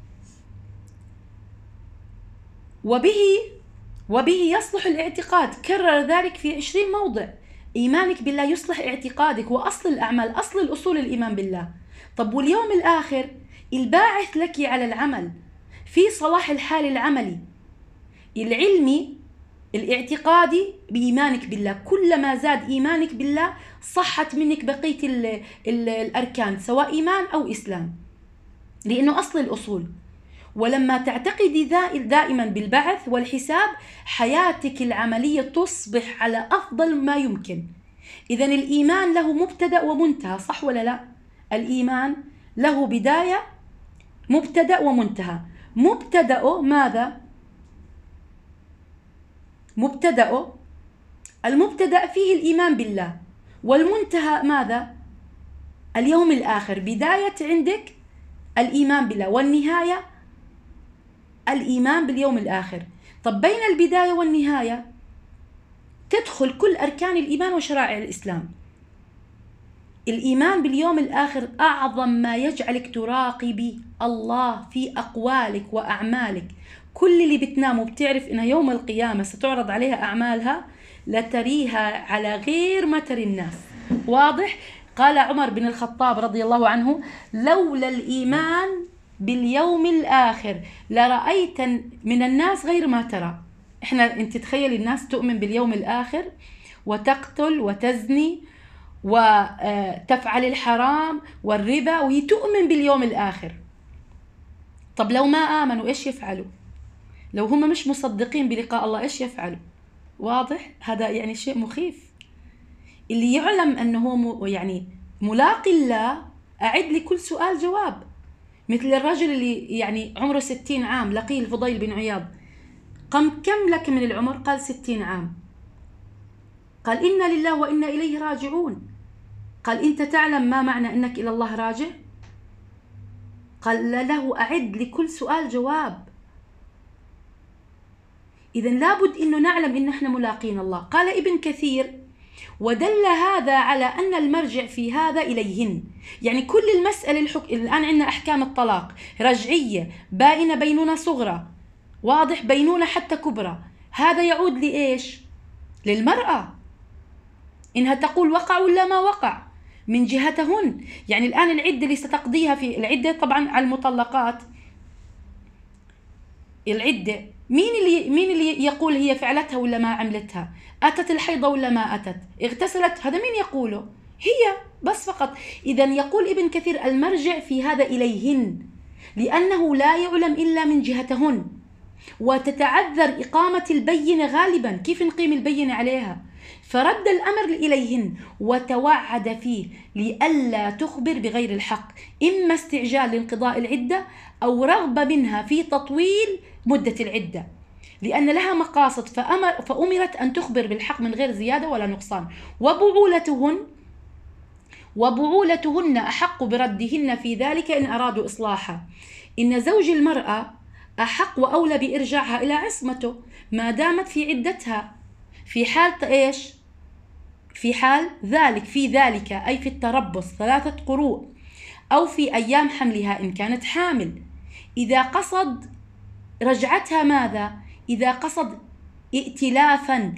وبه وبه يصلح الاعتقاد. كرر ذلك في عشرين موضع. إيمانك بالله يصلح اعتقادك، وأصل الأعمال، أصل الأصول الإيمان بالله. طب واليوم الآخر الباعث لك على العمل، في صلاح الحال العملي العلمي الاعتقادي بإيمانك بالله. كلما زاد إيمانك بالله صحت منك بقية ال ال الأركان، سواء إيمان أو إسلام، لأنه أصل الأصول. ولما تعتقدي دائما بالبعث والحساب، حياتك العملية تصبح على أفضل ما يمكن. إذن الإيمان له مبتدأ ومنتهى، صح ولا لا؟ الإيمان له بداية، مبتدأ ومنتهى. مبتدأه ماذا؟ مبتدأه المبتدأ فيه الإيمان بالله، والمنتهى ماذا؟ اليوم الآخر. بداية عندك الإيمان بالله، والنهاية الإيمان باليوم الآخر. طب بين البداية والنهاية تدخل كل أركان الإيمان وشرائع الإسلام. الإيمان باليوم الآخر أعظم ما يجعلك تراقبي الله في أقوالك وأعمالك. كل اللي بتنام وبتعرف إنها يوم القيامة ستعرض عليها أعمالها لتريها على غير ما تري الناس، واضح؟ قال عمر بن الخطاب رضي الله عنه: لولا الإيمان باليوم الآخر لرأيت من الناس غير ما ترى. إحنا أنت تخيل الناس تؤمن باليوم الآخر وتقتل وتزني وتفعل الحرام والربا، وهي تؤمن باليوم الآخر. طب لو ما آمنوا إيش يفعلوا؟ لو هم مش مصدقين بلقاء الله إيش يفعلوا؟ واضح؟ هذا يعني شيء مخيف. اللي يعلم أنه يعني ملاقي الله أعد لكل سؤال جواب. مثل الرجل اللي يعني عمره ستين عام، لقيه الفضيل بن عياض. قم كم لك من العمر؟ قال ستين عام. قال إنا لله وإنا إليه راجعون. قال أنت تعلم ما معنى أنك إلى الله راجع؟ قال له أعد لكل سؤال جواب. إذن لابد إنه نعلم إن إحنا ملاقين الله. قال ابن كثير: ودل هذا على أن المرجع في هذا إليهن. يعني كل المسألة الحك... الآن عندنا أحكام الطلاق رجعية، بائنة، بينونة صغرى، واضح، بينونة حتى كبرى. هذا يعود لإيش؟ للمرأة، إنها تقول وقع ولا ما وقع من جهتهن. يعني الآن العدة اللي ستقضيها في العدة طبعا على المطلقات، العدة مين اللي مين اللي يقول هي فعلتها ولا ما عملتها؟ أتت الحيضة ولا ما أتت؟ اغتسلت؟ هذا مين يقوله؟ هي بس فقط. إذن يقول ابن كثير: المرجع في هذا إليهن، لأنه لا يعلم إلا من جهتهن، وتتعذر إقامة البينة غالبا. كيف نقيم البينة عليها؟ فرد الأمر إليهن وتوعد فيه لئلا تخبر بغير الحق، إما استعجال لانقضاء العدة أو رغبة منها في تطويل مدة العدة، لأن لها مقاصد فأمر فأمرت أن تخبر بالحق من غير زيادة ولا نقصان. وبعولتهن وبعولتهن أحق بردهن في ذلك إن أرادوا إصلاحا. إن زوج المرأة أحق وأولى بإرجاعها إلى عصمته ما دامت في عدتها، في حال إيش؟ في حال ذلك في ذلك أي في التربص ثلاثة قروء، أو في أيام حملها إن كانت حامل. إذا قصد رجعتها ماذا؟ إذا قصد ائتلافا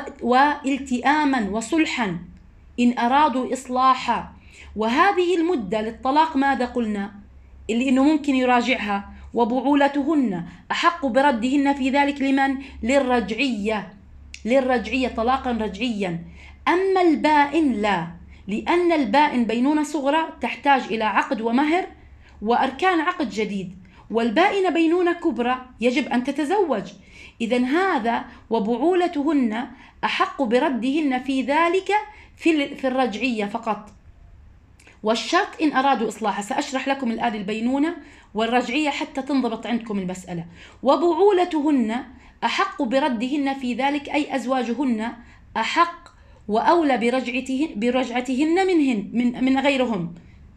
والتئاما وصلحا إن أرادوا إصلاحا. وهذه المدة للطلاق ماذا قلنا؟ اللي إنه ممكن يراجعها. وبعولتهن أحق بردهن في ذلك لمن؟ للرجعية، للرجعية طلاقا رجعيا. أما البائن لا، لأن البائن بينونة صغرى تحتاج إلى عقد ومهر وأركان عقد جديد، والبائن بينونة كبرى يجب أن تتزوج. إذن هذا وبعولتهن أحق بردهن في ذلك في الرجعية فقط، والشرط إن أرادوا إصلاحها. سأشرح لكم الآن البينونة والرجعية حتى تنضبط عندكم المسألة. وبعولتهن أحق بردهن في ذلك أي أزواجهن أحق وأولى برجعتهن, برجعتهن منهن من, من غيرهم،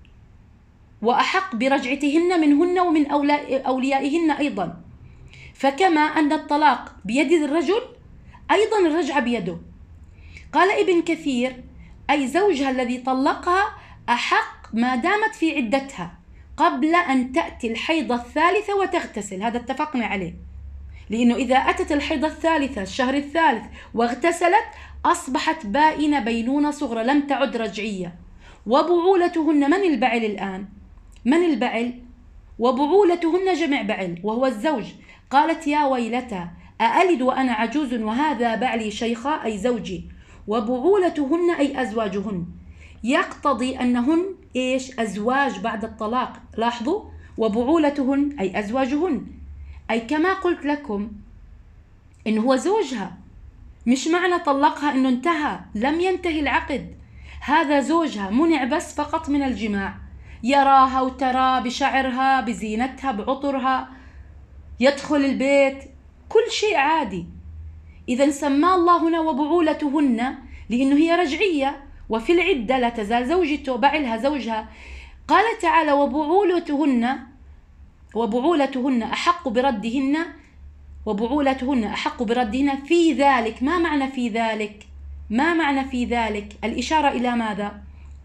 وأحق برجعتهن منهن ومن أوليائهن أيضا. فكما أن الطلاق بيد الرجل أيضا الرجعة بيده. قال ابن كثير أي زوجها الذي طلقها أحق ما دامت في عدتها قبل أن تأتي الحيضة الثالثة وتغتسل، هذا اتفقنا عليه، لأنه إذا أتت الحيضة الثالثة الشهر الثالث واغتسلت أصبحت بائنة بينونة صغرى لم تعد رجعية. وبعولتهن من البعل الآن؟ من البعل؟ وبعولتهن جمع بعل وهو الزوج. قالت يا ويلتى أألد وأنا عجوز وهذا بعلي شيخا أي زوجي. وبعولتهن أي أزواجهن، يقتضي أنهن إيش؟ أزواج بعد الطلاق. لاحظوا، وبعولتهن أي أزواجهن، أي كما قلت لكم إنه هو زوجها، مش معنى طلقها إنه انتهى، لم ينتهي العقد. هذا زوجها منع بس فقط من الجماع، يراها وترى بشعرها بزينتها بعطرها، يدخل البيت، كل شيء عادي. إذا سمى الله هنا وبعولتهن لأنه هي رجعية وفي العدة لا تزال زوجته بعلها زوجها. قال تعالى وبعولتهن وبعولتهن أحق بردهن وبعولتهن أحق بردهن في ذلك. ما معنى في ذلك؟ ما معنى في ذلك؟ الإشارة إلى ماذا؟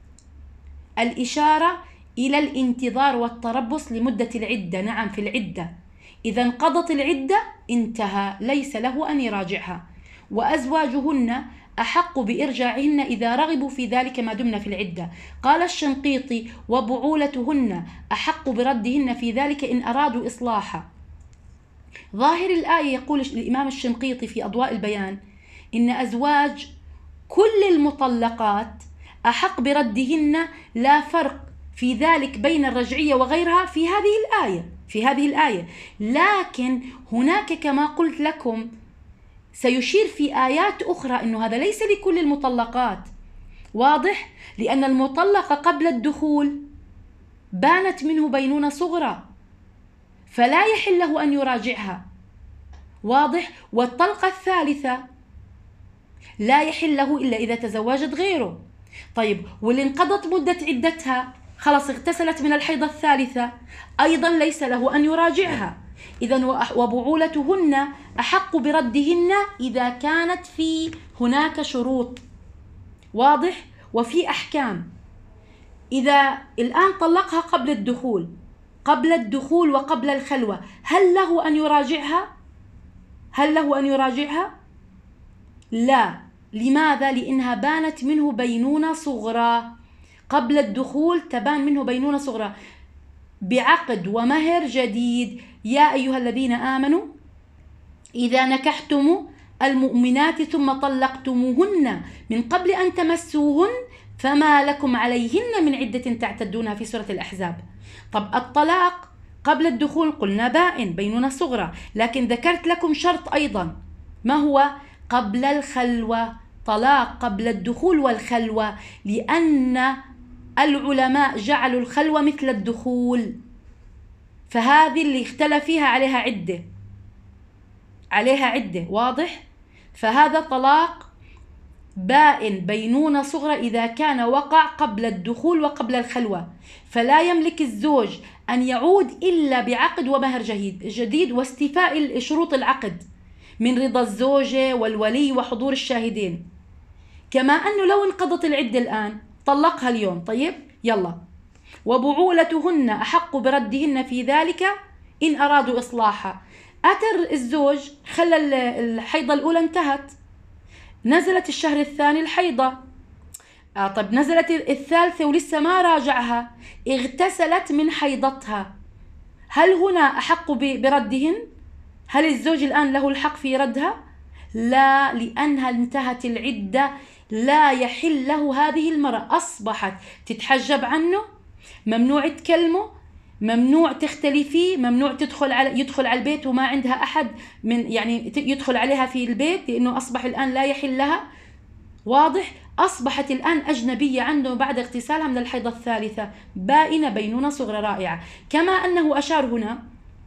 الإشارة إلى الانتظار والتربص لمدة العدة. نعم في العدة، إذا انقضت العدة انتهى، ليس له أن يراجعها. وأزواجهن أحق بإرجاعهن إذا رغبوا في ذلك ما دمن في العدة. قال الشنقيطي وبعولتهن أحق بردهن في ذلك إن أرادوا إصلاحا. ظاهر الآية يقول الإمام الشنقيطي في أضواء البيان إن أزواج كل المطلقات أحق بردهن، لا فرق في ذلك بين الرجعية وغيرها في هذه الآية في هذه الآية لكن هناك كما قلت لكم سيشير في آيات أخرى أنه هذا ليس لكل المطلقات. واضح؟ لأن المطلقة قبل الدخول بانت منه بينونة صغرى فلا يحل له أن يراجعها. واضح؟ والطلقة الثالثة لا يحل له إلا إذا تزوجت غيره. طيب، واللي انقضت مدة عدتها خلاص اغتسلت من الحيضة الثالثة أيضا ليس له أن يراجعها. إذن وبعولتهن أحق بردهن إذا كانت في هناك شروط. واضح؟ وفي أحكام. إذا الآن طلقها قبل الدخول قبل الدخول وقبل الخلوة هل له أن يراجعها؟ هل له أن يراجعها؟ لا. لماذا؟ لأنها بانت منه بينونة صغرى. قبل الدخول تبان منه بينونة صغرى بعقد ومهر جديد. يا أيها الذين آمنوا إذا نكحتم المؤمنات ثم طلقتموهن من قبل أن تمسوهن فما لكم عليهن من عدة تعتدونها في سورة الأحزاب. طب الطلاق قبل الدخول قلنا بائن بينونة صغرى، لكن ذكرت لكم شرط أيضا، ما هو؟ قبل الخلوة طلاق قبل الدخول والخلوة، لأن العلماء جعلوا الخلوة مثل الدخول، فهذه اللي اختلف فيها عليها عدة عليها عدة واضح؟ فهذا طلاق بائن بينونة صغرى إذا كان وقع قبل الدخول وقبل الخلوة، فلا يملك الزوج أن يعود إلا بعقد ومهر جديد واستيفاء شروط العقد من رضا الزوجة والولي وحضور الشاهدين. كما أنه لو انقضت العدة الآن طلقها اليوم، طيب يلا، وبعولتهن أحق بردهن في ذلك إن أرادوا إصلاحها. أتر الزوج خلى الحيضة الأولى انتهت، نزلت الشهر الثاني الحيضة، آه طب نزلت الثالثة ولسه ما راجعها، اغتسلت من حيضتها، هل هنا أحق بردهن؟ هل الزوج الآن له الحق في ردها؟ لا، لأنها انتهت العدة، لا يحل له هذه المرأة، أصبحت تتحجب عنه، ممنوع تكلمه، ممنوع تختلي فيه، ممنوع تدخل على يدخل على البيت وما عندها أحد من يعني يدخل عليها في البيت، لأنه أصبح الآن لا يحل لها. واضح؟ أصبحت الآن أجنبية عنه بعد اغتسالها من الحيضة الثالثة، بائنة بينونة صغرى رائعة. كما أنه أشار هنا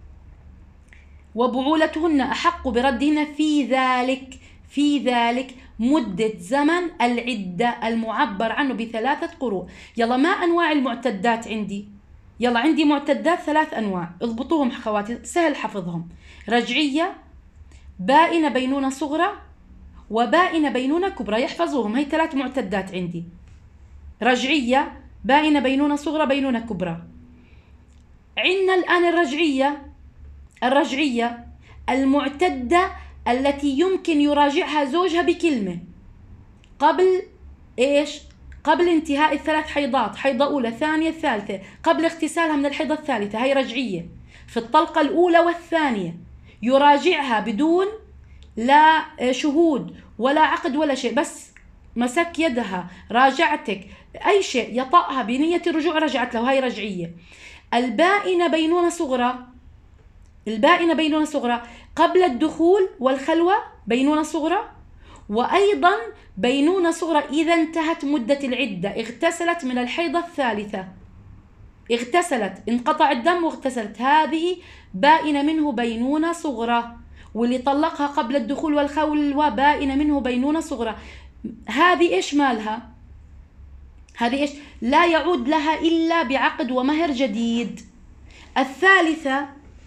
وبعولتهن أحق بردهن في ذلك في ذلك مدة زمن العدة المعبر عنه بثلاثة قروء. يلا، ما أنواع المعتدات عندي؟ يلا عندي معتدات ثلاث أنواع، اضبطوهم خواتي، سهل حفظهم: رجعية، بائنة بينونة صغرى، وبائنة بينونة كبرى. يحفظوهم، هي ثلاث معتدات عندي: رجعية، بائنة بينونة صغرى، بينونة كبرى. عندنا الآن الرجعية الرجعية المعتدة التي يمكن يراجعها زوجها بكلمة قبل إيش؟ قبل انتهاء الثلاث حيضات، حيضة أولى ثانية ثالثة، قبل اغتسالها من الحيضة الثالثة، هي رجعية. في الطلقة الأولى والثانية يراجعها بدون لا شهود ولا عقد ولا شيء، بس مسك يدها، راجعتك، أي شيء، يطأها بنية الرجوع، رجعت له، هي رجعية. البائنة بينونة صغرى البائنة بينونة صغرى قبل الدخول والخلوة، بينونة صغرى، وأيضا بينونة صغرى إذا انتهت مدة العدة، اغتسلت من الحيضة الثالثة، اغتسلت، انقطع الدم واغتسلت، هذه بائنة منه بينونة صغرى. واللي طلقها قبل الدخول والخلوة بائنة منه بينونة صغرى. هذه إيش مالها؟ هذه إيش؟ لا يعود لها إلا بعقد ومهر جديد. الثالثة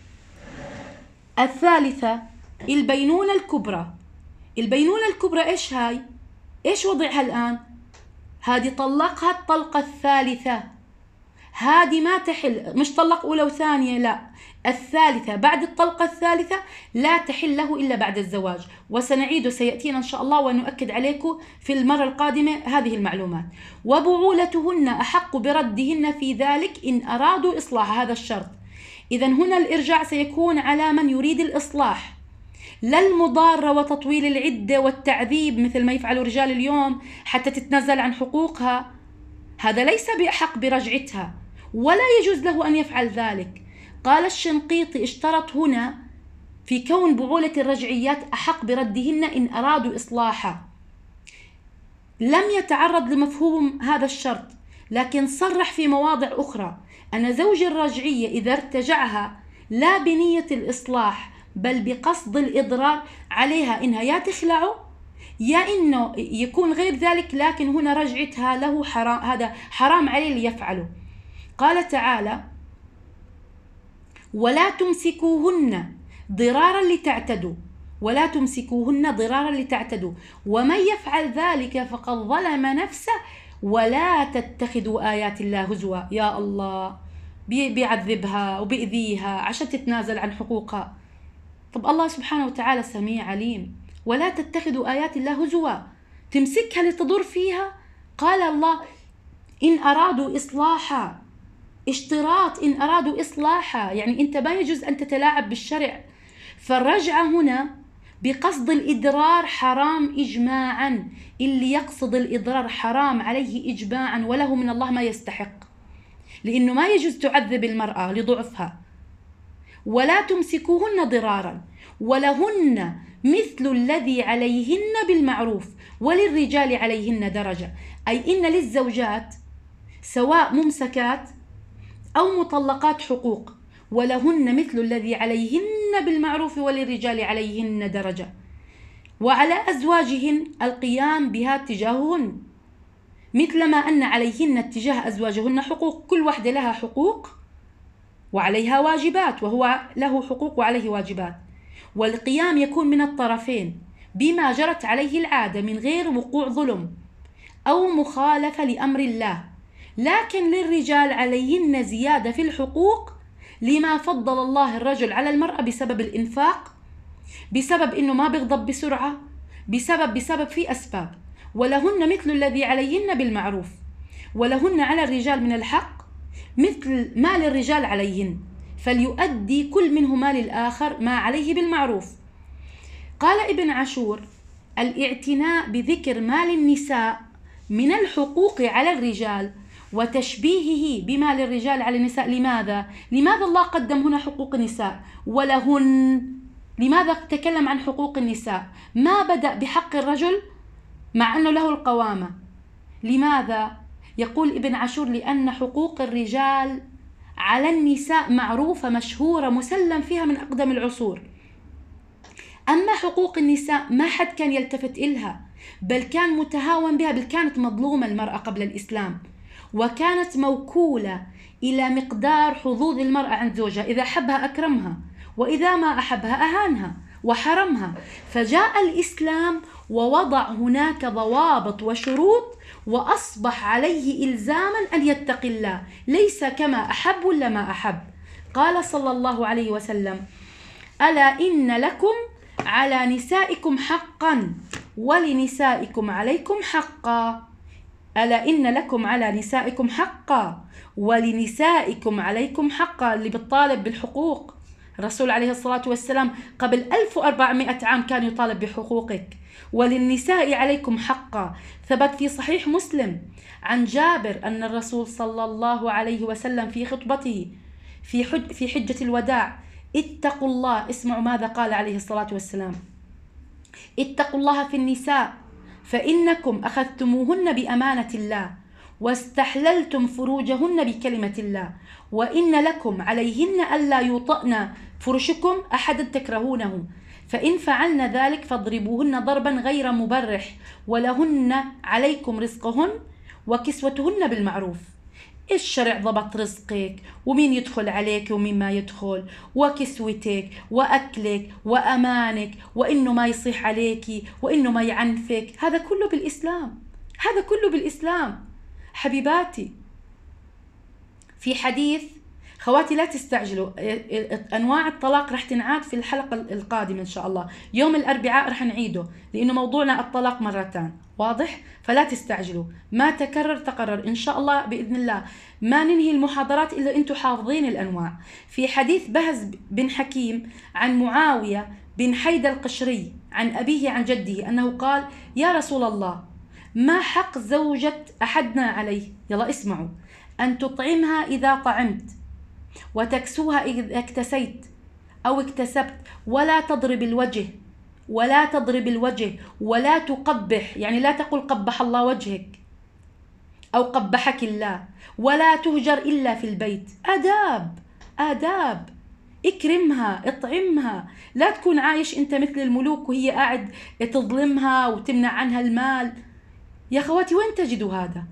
الثالثة البينونة الكبرى. البينونة الكبرى إيش هاي؟ إيش وضعها الآن؟ هذه طلقها الطلقة الثالثة، هذه ما تحل، مش طلق أولى وثانية، لا، الثالثة بعد الطلقة الثالثة لا تحل له إلا بعد الزواج. وسنعيد سيأتينا إن شاء الله ونؤكد عليكم في المرة القادمة هذه المعلومات. وبعولتهن أحق بردهن في ذلك إن أرادوا إصلاح، هذا الشرط. إذن هنا الإرجاع سيكون على من يريد الإصلاح، لا المضارة وتطويل العدة والتعذيب مثل ما يفعل الرجال اليوم حتى تتنازل عن حقوقها. هذا ليس بأحق برجعتها، ولا يجوز له أن يفعل ذلك. قال الشنقيطي: اشترط هنا في كون بعولة الرجعيات أحق بردهن إن أرادوا إصلاحا، لم يتعرض لمفهوم هذا الشرط، لكن صرح في مواضع أخرى أن زوج الرجعية إذا ارتجعها لا بنية الإصلاح بل بقصد الإضرار عليها، إنها يا تخلعه يا إنه يكون غير ذلك، لكن هنا رجعتها له حرام، هذا حرام عليه ليفعله. قال تعالى: ولا تمسكوهن ضرارا لتعتدوا ولا تمسكوهن ضرارا لتعتدوا ومن يفعل ذلك فقد ظلم نفسه ولا تتخذوا آيات الله هزوا. يا الله، بيعذبها وبيأذيها عشان تتنازل عن حقوقها. طب الله سبحانه وتعالى سميع عليم، ولا تتخذوا آيات الله هزوا، تمسكها لتضر فيها. قال الله: إن أرادوا إصلاحا، اشتراط إن أرادوا إصلاحا، يعني أنت ما يجوز أن تتلاعب بالشرع. فالرجعة هنا بقصد الإضرار حرام إجماعا، اللي يقصد الإضرار حرام عليه إجماعا وله من الله ما يستحق، لأنه ما يجوز تعذب المرأة لضعفها. ولا تمسكوهن ضرارا ولهن مثل الذي عليهن بالمعروف وللرجال عليهن درجة، أي إن للزوجات سواء ممسكات أو مطلقات حقوق، ولهن مثل الذي عليهن بالمعروف وللرجال عليهن درجة، وعلى أزواجهن القيام بها تجاههن، مثلما أن عليهن اتجاه أزواجهن حقوق. كل واحدة لها حقوق وعليها واجبات، وهو له حقوق وعليه واجبات، والقيام يكون من الطرفين بما جرت عليه العادة من غير وقوع ظلم أو مخالفة لأمر الله. لكن للرجال عليهن زيادة في الحقوق لما فضل الله الرجل على المرأة بسبب الإنفاق، بسبب إنه ما بيغضب بسرعة، بسبب بسبب في أسباب. ولهن مثل الذي عليهن بالمعروف، ولهن على الرجال من الحق مثل ما للرجال عليهن، فليؤدي كل منهما للآخر ما عليه بالمعروف. قال ابن عاشور: الاعتناء بذكر ما للنساء من الحقوق على الرجال وتشبيهه بما للرجال على النساء. لماذا؟ لماذا الله قدم هنا حقوق النساء ولهن؟ لماذا تكلم عن حقوق النساء؟ ما بدأ بحق الرجل مع أنه له القوامة؟ لماذا؟ يقول ابن عاشور: لأن حقوق الرجال على النساء معروفة مشهورة مسلم فيها من أقدم العصور. أما حقوق النساء ما حد كان يلتفت إلها، بل كان متهاون بها، بل كانت مظلومة المرأة قبل الإسلام، وكانت موكولة إلى مقدار حظوظ المرأة عند زوجها، إذا أحبها أكرمها، وإذا ما أحبها أهانها وحرمها. فجاء الإسلام ووضع هناك ضوابط وشروط، وأصبح عليه إلزاما أن يتقي الله، ليس كما أحب ولا ما أحب. قال صلى الله عليه وسلم: ألا إن لكم على نسائكم حقا ولنسائكم عليكم حقا. ألا إن لكم على نسائكم حقا ولنسائكم عليكم حقا. اللي بتطالب بالحقوق، الرسول عليه الصلاة والسلام قبل ألف وأربعمائة عام كان يطالب بحقوقك. وللنساء عليكم حقا. ثبت في صحيح مسلم عن جابر أن الرسول صلى الله عليه وسلم في خطبته في حج في حجة الوداع: اتقوا الله. اسمعوا ماذا قال عليه الصلاة والسلام: اتقوا الله في النساء فإنكم أخذتموهن بأمانة الله واستحللتم فروجهن بكلمة الله، وإن لكم عليهن ألا يطأن فرشكم أحدا تكرهونه، فإن فعلن ذلك فاضربوهن ضربا غير مبرح، ولهن عليكم رزقهن وكسوتهن بالمعروف. الشرع ضبط رزقك ومين يدخل عليك ومين ما يدخل، وكسوتك وأكلك وأمانك، وإنه ما يصيح عليك وإنه ما يعنفك. هذا كله بالإسلام، هذا كله بالإسلام حبيباتي. في حديث، خواتي لا تستعجلوا، أنواع الطلاق رح تنعاد في الحلقة القادمة إن شاء الله، يوم الأربعاء رح نعيده، لأنه موضوعنا الطلاق مرتان، واضح؟ فلا تستعجلوا، ما تكرر تقرر إن شاء الله بإذن الله. ما ننهي المحاضرات إلا أنتم حافظين الأنواع. في حديث بهز بن حكيم عن معاوية بن حيدة القشري عن أبيه عن جده أنه قال: يا رسول الله، ما حق زوجة أحدنا عليه؟ يلا اسمعوا: أن تطعمها إذا طعمت، وتكسوها إذا اكتسيت أو اكتسبت، ولا تضرب الوجه ولا تضرب الوجه ولا تقبح، يعني لا تقل قبح الله وجهك أو قبحك الله، ولا تهجر إلا في البيت. آداب آداب، اكرمها، اطعمها، لا تكون عايش أنت مثل الملوك وهي قاعد تظلمها وتمنع عنها المال. يا خواتي وين تجدوا هذا؟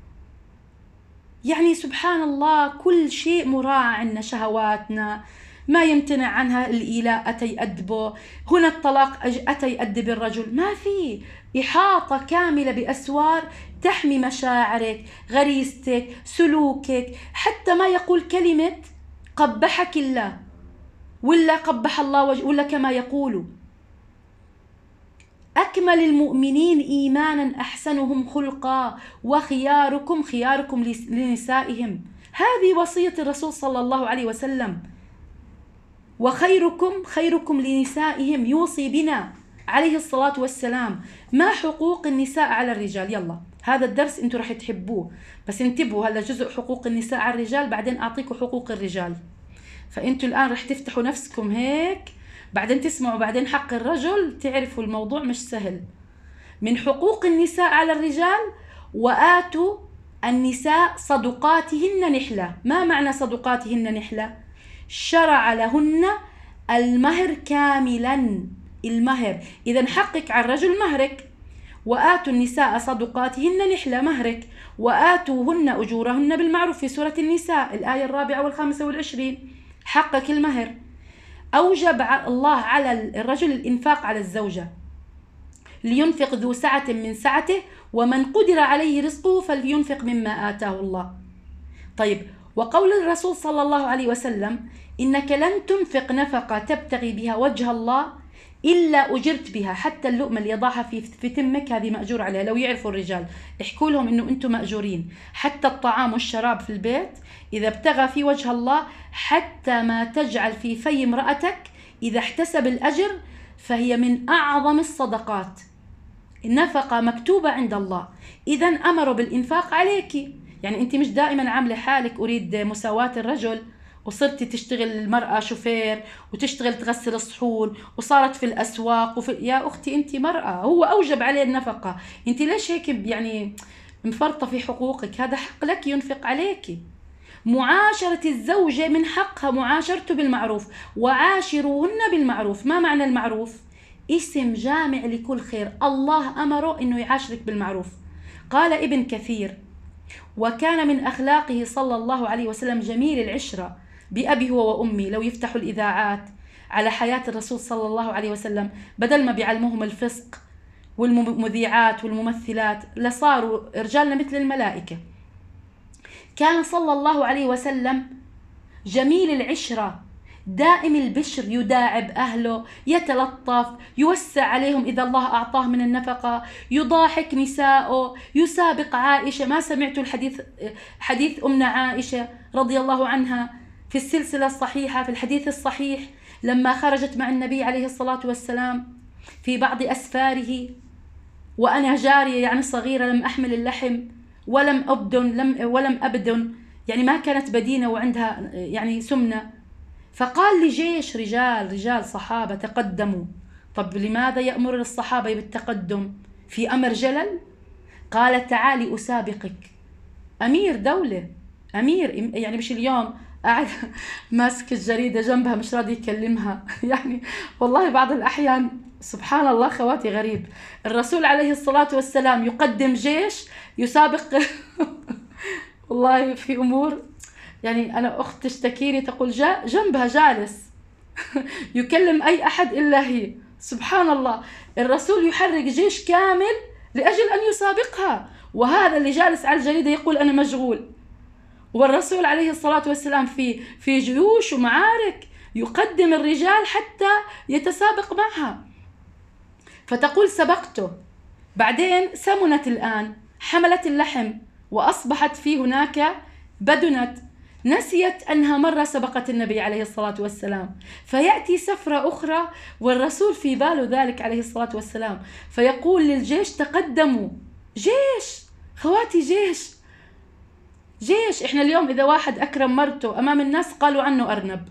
يعني سبحان الله، كل شيء مراعى عنا، شهواتنا ما يمتنع عنها الإيلاء أتى يأدبه، هنا الطلاق أتى يأدب الرجل، ما في إحاطة كاملة بأسوار تحمي مشاعرك، غريزتك، سلوكك، حتى ما يقول كلمة قبحك الله ولا قبح الله وجه، ولا كما يقولوا: أكمل المؤمنين إيمانا أحسنهم خلقا وخياركم خياركم لنسائهم. هذه وصية الرسول صلى الله عليه وسلم: وخيركم خيركم لنسائهم، يوصي بنا عليه الصلاة والسلام. ما حقوق النساء على الرجال؟ يلا هذا الدرس انتوا رح تحبوه، بس انتبهوا، هلا جزء حقوق النساء على الرجال، بعدين أعطيكم حقوق الرجال. فانتوا الآن رح تفتحوا نفسكم هيك بعدين تسمعوا بعدين حق الرجل، تعرفوا الموضوع مش سهل. من حقوق النساء على الرجال: وآتوا النساء صدقاتهن نحلة. ما معنى صدقاتهن نحلة؟ شرع لهن المهر كاملا. المهر إذا حقك على الرجل مهرك. وآتوا النساء صدقاتهن نحلة، مهرك. وآتوهن أجورهن بالمعروف في سورة النساء الآية الرابعة والخامسة والعشرين، حقك المهر. أوجب الله على الرجل الإنفاق على الزوجة: لينفق ذو سعة من سعته ومن قدر عليه رزقه فلينفق مما آتاه الله. طيب، وقول الرسول صلى الله عليه وسلم: إنك لن تنفق نفقة تبتغي بها وجه الله إلا أجرت بها، حتى اللقمة اللي يضعها في في تمك هذه مأجور عليها. لو يعرفوا الرجال احكوا لهم إنه أنتم مأجورين. حتى الطعام والشراب في البيت إذا ابتغى في وجه الله، حتى ما تجعل في في امرأتك إذا احتسب الأجر فهي من أعظم الصدقات. النفقة مكتوبة عند الله، إذا أمروا بالإنفاق عليك. يعني أنت مش دائما عاملة حالك أريد مساواة الرجل وصرتي تشتغل المرأة شوفير وتشتغل تغسل الصحون وصارت في الأسواق وفي... يا أختي أنت مرأة، هو أوجب عليه النفقة، أنت ليش هيك يعني مفرطة في حقوقك؟ هذا حق لك ينفق عليك. معاشرة الزوجة من حقها معاشرته بالمعروف: وعاشروهن بالمعروف. ما معنى المعروف؟ اسم جامع لكل خير، الله أمره أنه يعاشرك بالمعروف. قال ابن كثير: وكان من أخلاقه صلى الله عليه وسلم جميل العشرة بأبي هو وأمي. لو يفتحوا الإذاعات على حياة الرسول صلى الله عليه وسلم، بدل ما بيعلموهم الفسق والمذيعات والممثلات لصاروا رجالنا مثل الملائكة. كان صلى الله عليه وسلم جميل العشرة، دائم البشر، يداعب أهله، يتلطف، يوسع عليهم إذا الله أعطاه من النفقة، يضاحك نساءه، يسابق عائشة. ما سمعتوا الحديث حديث أمنا عائشة رضي الله عنها في السلسلة الصحيحة في الحديث الصحيح لما خرجت مع النبي عليه الصلاة والسلام في بعض أسفاره وأنا جارية يعني صغيرة، لم أحمل اللحم ولم أبدن لم ولم أبدن يعني ما كانت بدينة وعندها يعني سمنة. فقال لجيش رجال رجال صحابة تقدموا. طب لماذا يأمر الصحابة بالتقدم في أمر جلل؟ قال: تعالي أسابقك. أمير دولة، أمير يعني مش اليوم قاعد ماسك الجريدة جنبها مش راضي يكلمها يعني والله بعض الأحيان سبحان الله خواتي غريب. الرسول عليه الصلاة والسلام يقدم جيش يسابق والله في أمور يعني أنا أخت تشتكي لي تقول جا جنبها جالس يكلم أي أحد إلا هي. سبحان الله، الرسول يحرك جيش كامل لأجل أن يسابقها، وهذا اللي جالس على الجريدة يقول أنا مشغول. والرسول عليه الصلاة والسلام في في جيوش ومعارك يقدم الرجال حتى يتسابق معها. فتقول سبقته، بعدين سمنت الآن، حملت اللحم وأصبحت في هناك بدنت، نسيت أنها مرة سبقت النبي عليه الصلاة والسلام. فيأتي سفرة أخرى والرسول في باله ذلك عليه الصلاة والسلام، فيقول للجيش تقدموا. جيش خواتي، جيش جيش. إحنا اليوم إذا واحد أكرم مرته أمام الناس قالوا عنه أرنب.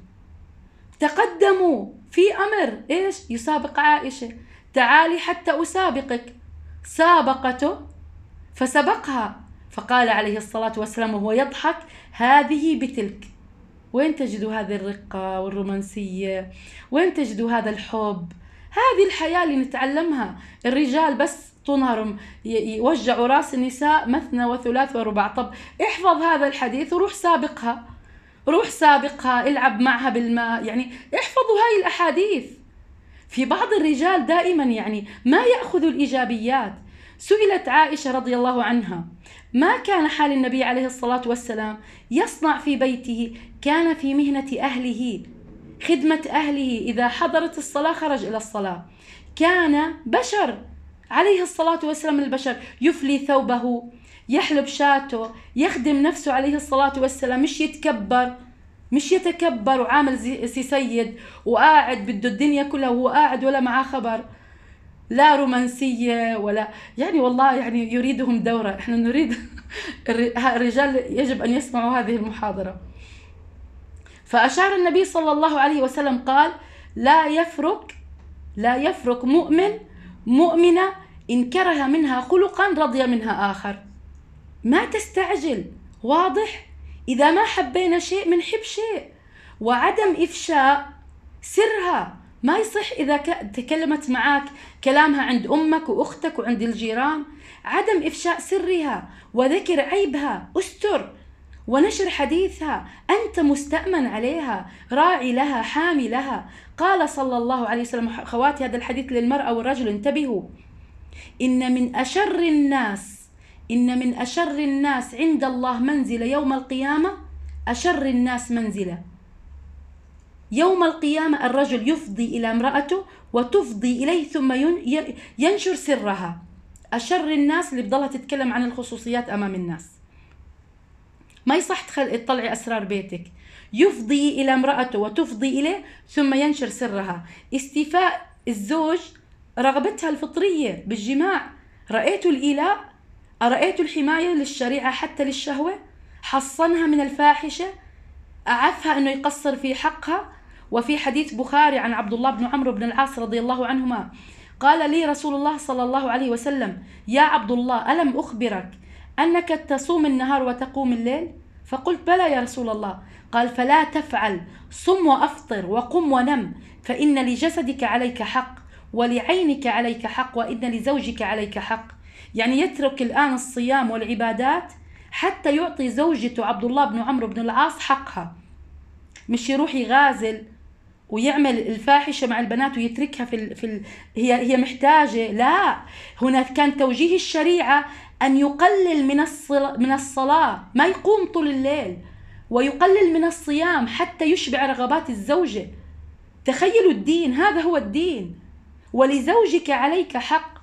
تقدموا في أمر إيش؟ يسابق عائشة: تعالي حتى أسابقك. سابقته فسبقها، فقال عليه الصلاة والسلام وهو يضحك: هذه بتلك. وين تجدوا هذه الرقة والرومانسية؟ وين تجدوا هذا الحب؟ هذه الحياة اللي نتعلمها. الرجال بس طنهم يوجعوا راس النساء مثنى وثلاث ورباع. طب احفظ هذا الحديث وروح سابقها، روح سابقها، العب معها بالماء، يعني احفظوا هاي الأحاديث. في بعض الرجال دائما يعني ما يأخذوا الإيجابيات. سئلت عائشة رضي الله عنها: ما كان حال النبي عليه الصلاة والسلام يصنع في بيته؟ كان في مهنة أهله، خدمة أهله، إذا حضرت الصلاة خرج إلى الصلاة. كان بشر عليه الصلاة والسلام، البشر، يفلي ثوبه، يحلب شاته، يخدم نفسه عليه الصلاة والسلام، مش يتكبر مش يتكبر وعامل سي سيد وقاعد بده الدنيا كلها وهو قاعد ولا معاه خبر، لا رومانسية ولا يعني والله يعني يريدهم دورة. احنا نريد الرجال يجب أن يسمعوا هذه المحاضرة. فأشار النبي صلى الله عليه وسلم قال: لا يفرق لا يفرق مؤمن مؤمنة إن كره منها خلقا رضي منها آخر. ما تستعجل، واضح؟ إذا ما حبينا شيء منحب شيء. وعدم إفشاء سرها، ما يصح إذا تكلمت معك كلامها عند أمك وأختك وعند الجيران، عدم إفشاء سرها وذكر عيبها، أستر ونشر حديثها، أنت مستأمن عليها، راعي لها، حامي لها. قال صلى الله عليه وسلم، خواتي هذا الحديث للمرأة والرجل، انتبهوا، إن من أشر الناس إن من أشر الناس عند الله منزلة يوم القيامة، أشر الناس منزلة يوم القيامة الرجل يفضي إلى امرأته وتفضي إليه ثم ينشر سرها. أشر الناس اللي بضلها تتكلم عن الخصوصيات أمام الناس. ما يصح تطلعي أسرار بيتك. يفضي إلى امرأته وتفضي إليه ثم ينشر سرها. استيفاء الزوج رغبتها الفطرية بالجماع. رأيتوا الإيلاء؟ أرأيتوا الحماية للشريعة حتى للشهوة؟ حصنها من الفاحشة، أعفها أنه يقصر في حقها. وفي حديث بخاري عن عبد الله بن عمرو بن العاص رضي الله عنهما قال لي رسول الله صلى الله عليه وسلم: يا عبد الله، ألم أخبرك أنك تصوم النهار وتقوم الليل؟ فقلت: بلى يا رسول الله. قال: فلا تفعل، صم وأفطر وقم ونم، فإن لجسدك عليك حق، ولعينك عليك حق، وإن لزوجك عليك حق. يعني يترك الآن الصيام والعبادات حتى يعطي زوجته عبد الله بن عمرو بن العاص حقها، مش يروح يغازل ويعمل الفاحشة مع البنات ويتركها في ال... في ال... هي هي محتاجة. لا، هنا كان توجيه الشريعة أن يقلل من الصلاة من الصلاة، ما يقوم طول الليل، ويقلل من الصيام حتى يشبع رغبات الزوجة. تخيلوا الدين، هذا هو الدين. ولزوجك عليك حق،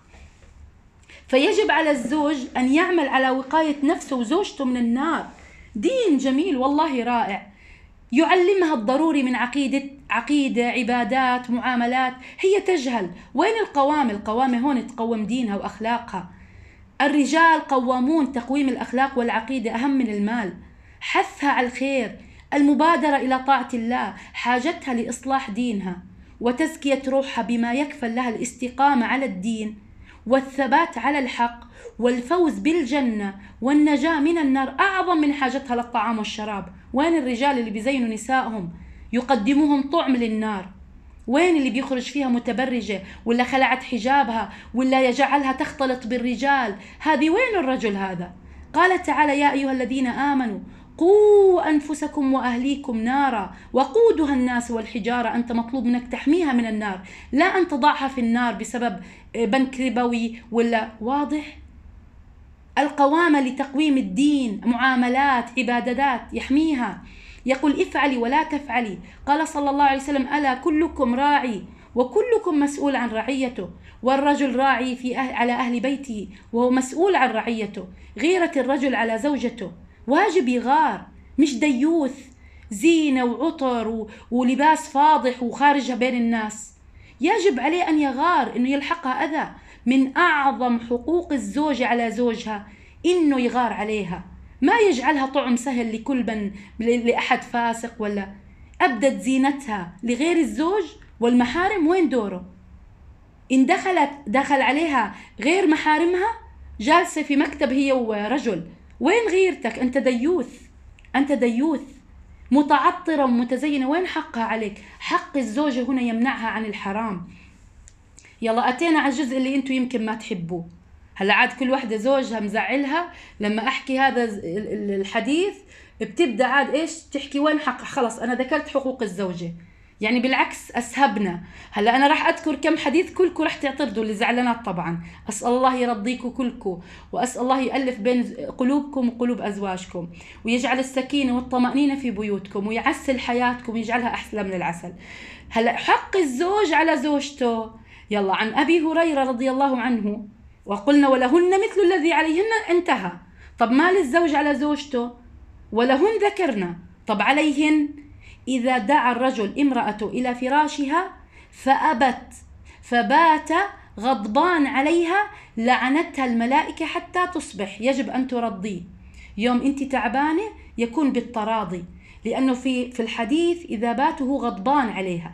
فيجب على الزوج أن يعمل على وقاية نفسه وزوجته من النار. دين جميل والله رائع، يعلمها الضروري من عقيدة عقيدة عبادات معاملات. هي تجهل. وين القوامة؟ القوامة هون تقوم دينها وأخلاقها. الرجال قوامون، تقويم الأخلاق والعقيدة أهم من المال. حثها على الخير، المبادرة إلى طاعة الله، حاجتها لإصلاح دينها وتزكية روحها بما يكفل لها الاستقامة على الدين والثبات على الحق والفوز بالجنة والنجاة من النار، أعظم من حاجتها للطعام والشراب. وين الرجال اللي بيزينوا نسائهم يقدموهم طعم للنار؟ وين اللي بيخرج فيها متبرجة ولا خلعت حجابها ولا يجعلها تختلط بالرجال؟ هذه وين الرجل هذا؟ قال تعالى: يا أيها الذين آمنوا قوا أنفسكم وأهليكم نارا وقودها الناس والحجارة. أنت مطلوب منك تحميها من النار، لا أن تضعها في النار بسبب بنك ربوي ولا. واضح؟ القوامة لتقويم الدين، معاملات، عبادات، يحميها. يقول: افعلي ولا تفعلي. قال صلى الله عليه وسلم: ألا كلكم راعي وكلكم مسؤول عن رعيته. والرجل راعي في أهل على أهل بيته وهو مسؤول عن رعيته. غيرة الرجل على زوجته، واجب يغار، مش ديوث زينة وعطر ولباس فاضح وخارجها بين الناس. يجب عليه أن يغار، إنه يلحقها أذى. من أعظم حقوق الزوجة على زوجها إنه يغار عليها، ما يجعلها طعم سهل لكل من لأحد فاسق ولا. أبدت زينتها لغير الزوج والمحارم، وين دوره؟ إن دخلت دخل عليها غير محارمها، جالسة في مكتب هي ورجل، وين غيرتك؟ أنت ديوث، أنت ديوث، متعطرة ومتزينة، وين حقها عليك؟ حق الزوجة هنا يمنعها عن الحرام. يلا أتينا على الجزء اللي أنتوا يمكن ما تحبوه. هلا عاد كل واحدة زوجها مزعلها، لما أحكي هذا الحديث بتبدأ عاد إيش تحكي؟ وين حق؟ خلص أنا ذكرت حقوق الزوجة، يعني بالعكس أسهبنا. هلا أنا راح أذكر كم حديث، كلكم راح تعترضوا، اللي زعلانات طبعا. أسأل الله يرضيكم كلكم، وأسأل الله يألف بين قلوبكم وقلوب أزواجكم، ويجعل السكينة والطمأنينة في بيوتكم، ويعسل حياتكم ويجعلها أحلى من العسل. هلا حق الزوج على زوجته. يلا، عن أبي هريرة رضي الله عنه، وقلنا: ولهن مثل الذي عليهن. انتهى. طب ما للزوج على زوجته؟ ولهن ذكرنا. طب عليهن: إذا دعا الرجل امرأته إلى فراشها فأبت فبات غضبان عليها لعنتها الملائكة حتى تصبح. يجب أن ترضيه. يوم أنت تعبانة يكون بالتراضي، لأنه في في الحديث: إذا باته غضبان عليها.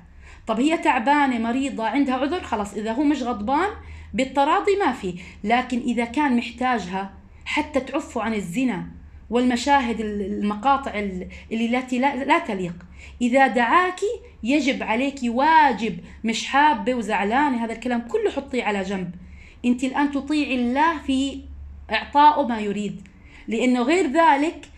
طب هي تعبانة مريضة عندها عذر، خلاص إذا هو مش غضبان بالتراضي ما في. لكن إذا كان محتاجها حتى تعفوا عن الزنا والمشاهد المقاطع اللي التي لا, لا تليق، إذا دعاك يجب عليك واجب، مش حابة وزعلانة هذا الكلام كله حطيه على جنب. أنت الآن تطيعي الله في إعطائه ما يريد، لأنه غير ذلك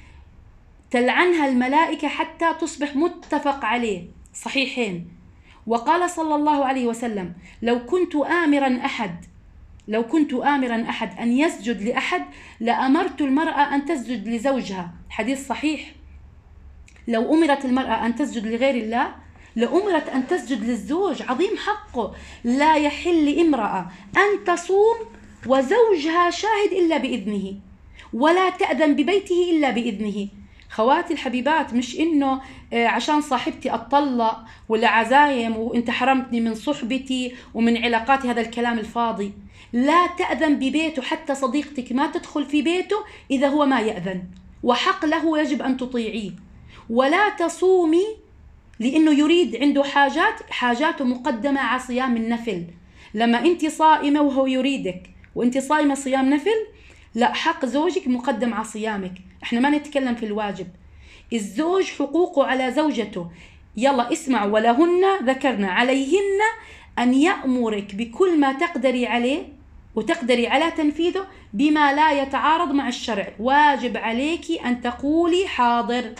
تلعنها الملائكة حتى تصبح متفق عليه صحيحين. وقال صلى الله عليه وسلم: لو كنت آمرا أحد لو كنت آمرا أحد أن يسجد لأحد لأمرت المرأة أن تسجد لزوجها. حديث صحيح. لو أمرت المرأة أن تسجد لغير الله لأمرت أن تسجد للزوج، عظيم حقه. لا يحل امرأة أن تصوم وزوجها شاهد إلا بإذنه، ولا تأذن ببيته إلا بإذنه. خواتي الحبيبات، مش إنه عشان صاحبتي أطلق ولا عزايم وإنت حرمتني من صحبتي ومن علاقاتي، هذا الكلام الفاضي. لا تأذن ببيته، حتى صديقتك ما تدخل في بيته إذا هو ما يأذن، وحق له يجب أن تطيعيه. ولا تصومي لأنه يريد عنده حاجات، حاجاته مقدمة على صيام النفل. لما أنت صائمة وهو يريدك وأنت صائمة صيام نفل، لا، حق زوجك مقدم على صيامك. احنا ما نتكلم في الواجب. الزوج حقوقه على زوجته. يلا اسمعوا: ولهن ذكرنا عليهن أن يأمرك بكل ما تقدري عليه وتقدري على تنفيذه بما لا يتعارض مع الشرع. واجب عليك أن تقولي حاضر.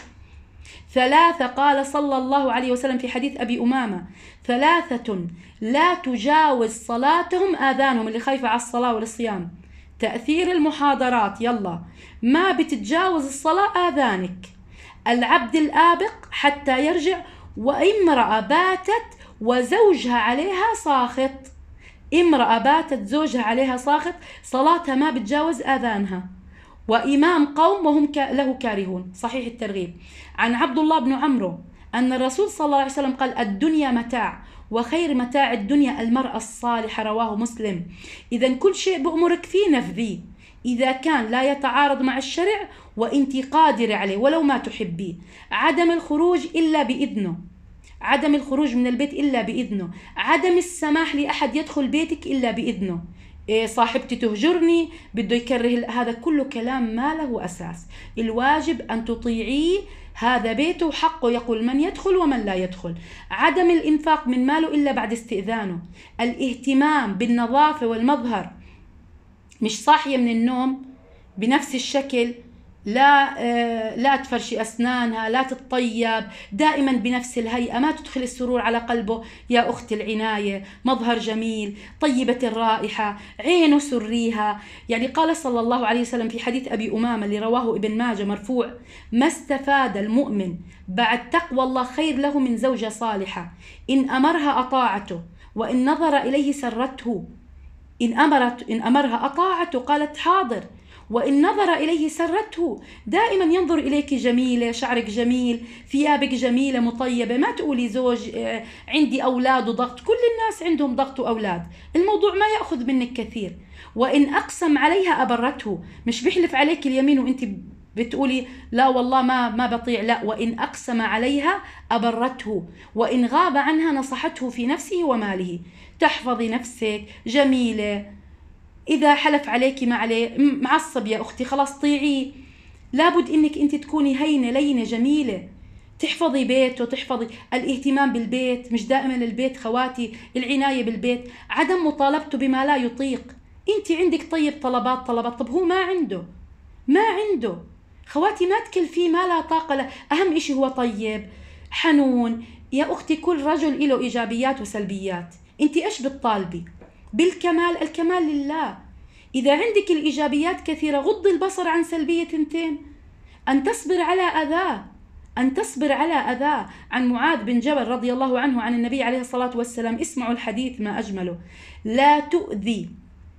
ثلاثة، قال صلى الله عليه وسلم في حديث أبي أمامة: ثلاثة لا تجاوز صلاتهم آذانهم، اللي خايفة على الصلاة والصيام. تأثير المحاضرات، يلا ما بتتجاوز الصلاة آذانك. العبد الآبق حتى يرجع، وامرأة باتت وزوجها عليها ساخط. امرأة باتت زوجها عليها ساخط، صلاتها ما بتجاوز آذانها. وإمام قوم وهم له كارهون. صحيح الترغيب. عن عبد الله بن عمرو أن الرسول صلى الله عليه وسلم قال: الدنيا متاع، وخير متاع الدنيا المرأة الصالحة. رواه مسلم. إذا كل شيء بأمرك فيه نفذيه إذا كان لا يتعارض مع الشرع وإنت قادرة عليه ولو ما تحبيه. عدم الخروج إلا بإذنه، عدم الخروج من البيت إلا بإذنه، عدم السماح لأحد يدخل بيتك إلا بإذنه. إيه، صاحبتي تهجرني، بده يكره، هذا كله كلام ما له أساس. الواجب أن تطيعيه، هذا بيته وحقه يقول من يدخل ومن لا يدخل. عدم الإنفاق من ماله إلا بعد استئذانه. الاهتمام بالنظافة والمظهر، مش صاحية من النوم بنفس الشكل، لا آه لا تفرشي أسنانها، لا تتطيب، دائما بنفس الهيئة، ما تدخل السرور على قلبه. يا أخت العناية، مظهر جميل، طيبة الرائحة، عينه سريها. يعني قال صلى الله عليه وسلم في حديث أبي أمامة اللي رواه ابن ماجه مرفوع: ما استفاد المؤمن بعد تقوى الله خير له من زوجة صالحة، إن أمرها أطاعته، وإن نظر إليه سرته. إن أمرت إن أمرها أطاعته قالت حاضر، وإن نظر إليه سرته. دائما ينظر إليك جميلة، شعرك جميل، ثيابك جميلة مطيبة. ما تقولي زوج عندي أولاد وضغط، كل الناس عندهم ضغط وأولاد، الموضوع ما يأخذ منك كثير. وإن أقسم عليها أبرته، مش بيحلف عليك اليمين وإنت بتقولي لا والله ما ما بطيع، لا، وإن أقسم عليها أبرته، وإن غاب عنها نصحته في نفسه وماله. تحفظي نفسك، جميلة. إذا حلف عليك ما عليه، معصب يا أختي، خلاص طيعي. لابد إنك أنت تكوني هينة لينة جميلة، تحفظي بيته، تحفظي الاهتمام بالبيت. مش دائما البيت خواتي، العناية بالبيت، عدم مطالبته بما لا يطيق. أنت عندك طيب طلبات طلبات، طب هو ما عنده ما عنده خواتي، ما تكلفيه ما لا طاقة له. أهم إشي هو طيب حنون. يا أختي كل رجل له إيجابيات وسلبيات، أنت إيش بتطالبي؟ بالكمال، الكمال لله. إذا عندك الإيجابيات كثيرة، غض البصر عن سلبية تنتين. أن تصبر على أذاه، أن تصبر على أذاه. عن معاذ بن جبل رضي الله عنه عن النبي عليه الصلاة والسلام، اسمعوا الحديث ما أجمله: لا تؤذي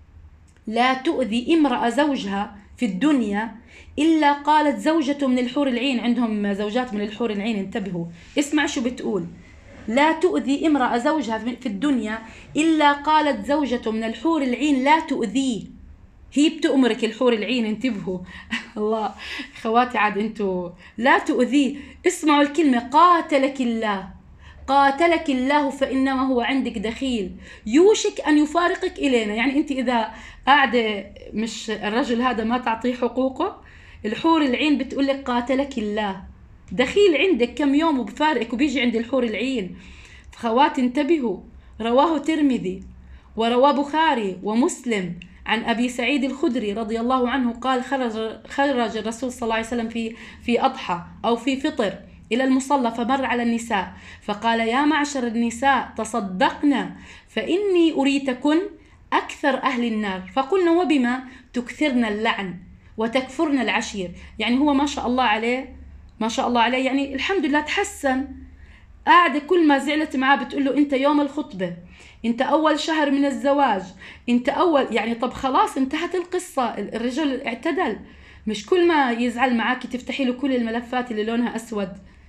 لا تؤذي امرأة زوجها في الدنيا إلا قالت زوجة من الحور العين. عندهم زوجات من الحور العين، انتبهوا، اسمع شو بتقول: لا تؤذي امرأة زوجها في الدنيا إلا قالت زوجة من الحور العين لا تؤذيه. هي بتأمرك الحور العين، انتبهوا. الله خواتي، عاد انتوا لا تؤذيه. اسمعوا الكلمة: قاتلك الله، قاتلك الله فإنما هو عندك دخيل يوشك أن يفارقك إلينا. يعني أنت إذا قاعدة مش الرجل هذا ما تعطيه حقوقه، الحور العين بتقول لك قاتلك الله، دخيل عندك كم يوم وبفارقك وبيجي عند الحور العين. خواتي انتبهوا. رواه ترمذي ورواه بخاري ومسلم عن أبي سعيد الخدري رضي الله عنه قال خرج, خرج الرسول صلى الله عليه وسلم في, في أضحى أو في فطر إلى المصلى، فمر على النساء فقال يا معشر النساء تصدقنا فإني أريتكن أكثر أهل النار، فقلنا وبما؟ تكثرن اللعن وتكفرن العشير. يعني هو ما شاء الله عليه ما شاء الله عليه يعني الحمد لله تحسن. قاعدة كل ما زعلت معاه بتقول له أنت يوم الخطبة، أنت أول شهر من الزواج، أنت أول يعني طب خلاص انتهت القصة، الرجل اعتدل. مش كل ما يزعل معاكي تفتحي له كل الملفات اللي لونها أسود.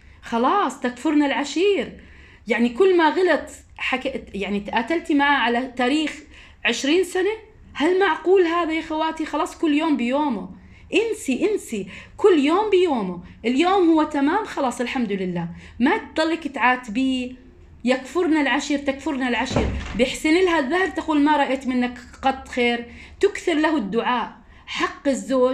خلاص تكفرنا العشير. يعني كل ما غلط حكيت يعني تقاتلتي معاه على تاريخ عشرين سنة. هل معقول هذا يا خواتي؟ خلاص كل يوم بيومه. انسي انسي كل يوم بيومه. اليوم هو تمام خلاص الحمد لله. ما تضلك تعاتبيه يكفرنا العشير تكفرنا العشير. بيحسن لها الظهر تقول ما رأيت منك قط خير. تكثر له الدعاء. حق الزوج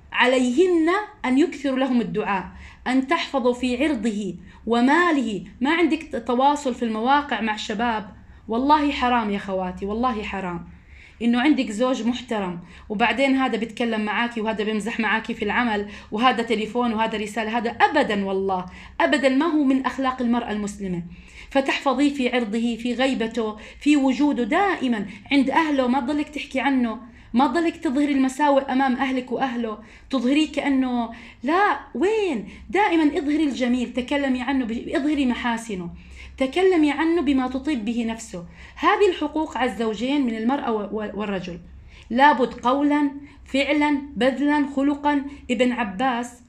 عليهن أن يكثروا لهم الدعاء، أن تحفظوا في عرضه وماله. ما عندك تواصل في المواقع مع شباب، والله حرام يا خواتي، والله حرام إنه عندك زوج محترم وبعدين هذا بيتكلم معاكي وهذا بيمزح معاكي في العمل وهذا تليفون وهذا رسالة. هذا أبدا والله أبدا ما هو من أخلاق المرأة المسلمة. فتحفظيه في عرضه، في غيبته، في وجوده دائما عند أهله. ما تضلك تحكي عنه، ما تضلك تظهري المساوئ أمام أهلك وأهله، تظهريه كأنه لا. وين؟ دائما اظهري الجميل، تكلمي عنه، اظهري محاسنه، تكلمي عنه بما تطيب به نفسه. هذه الحقوق على الزوجين من المرأة والرجل. لابد قولا فعلا بذلا خلقا. ابن عباس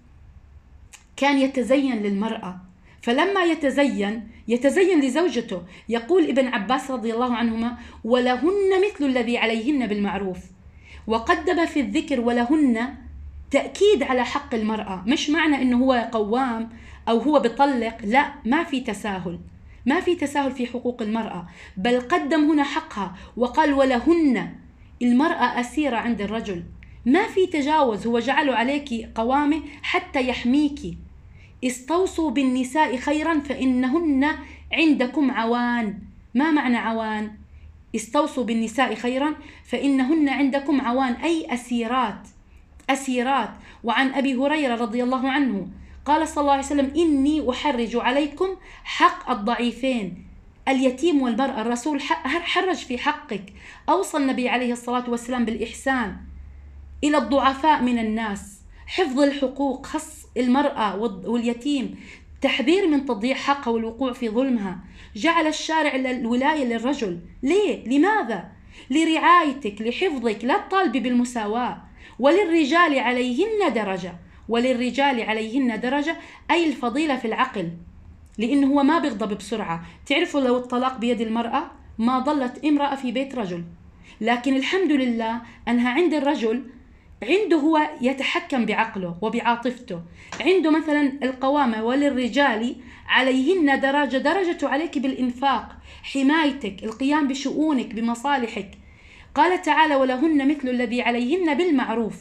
كان يتزين للمرأة، فلما يتزين يتزين لزوجته. يقول ابن عباس رضي الله عنهما ولهن مثل الذي عليهن بالمعروف. وقدم في الذكر ولهن تأكيد على حق المرأة. مش معنى انه هو قوام او هو بيطلق، لا، ما في تساهل، ما في تساهل في حقوق المرأة، بل قدم هنا حقها وقال ولهن. المرأة أسيرة عند الرجل، ما في تجاوز. هو جعله عليك قوامه حتى يحميك. استوصوا بالنساء خيرا فإنهن عندكم عوان. ما معنى عوان؟ استوصوا بالنساء خيرا فإنهن عندكم عوان، أي أسيرات أسيرات. وعن أبي هريرة رضي الله عنه قال صلى الله عليه وسلم إني أحرج عليكم حق الضعيفين اليتيم والمرأة. الرسول حرج في حقك. أوصى النبي عليه الصلاة والسلام بالإحسان إلى الضعفاء من الناس، حفظ الحقوق، خص المرأة واليتيم، تحذير من تضييع حقها والوقوع في ظلمها. جعل الشارع الولاية للرجل. ليه؟ لماذا؟ لرعايتك، لحفظك. لا تطالبي بالمساواة. وللرجال عليهن درجة، وللرجال عليهن درجة أي الفضيلة في العقل، لأنه هو ما بيغضب بسرعة. تعرفوا لو الطلاق بيد المرأة ما ضلت امرأة في بيت رجل. لكن الحمد لله أنها عند الرجل عنده هو يتحكم بعقله وبعاطفته، عنده مثلا القوامة. وللرجال عليهن درجة، درجة عليك بالإنفاق، حمايتك، القيام بشؤونك بمصالحك. قال تعالى ولهن مثل الذي عليهن بالمعروف.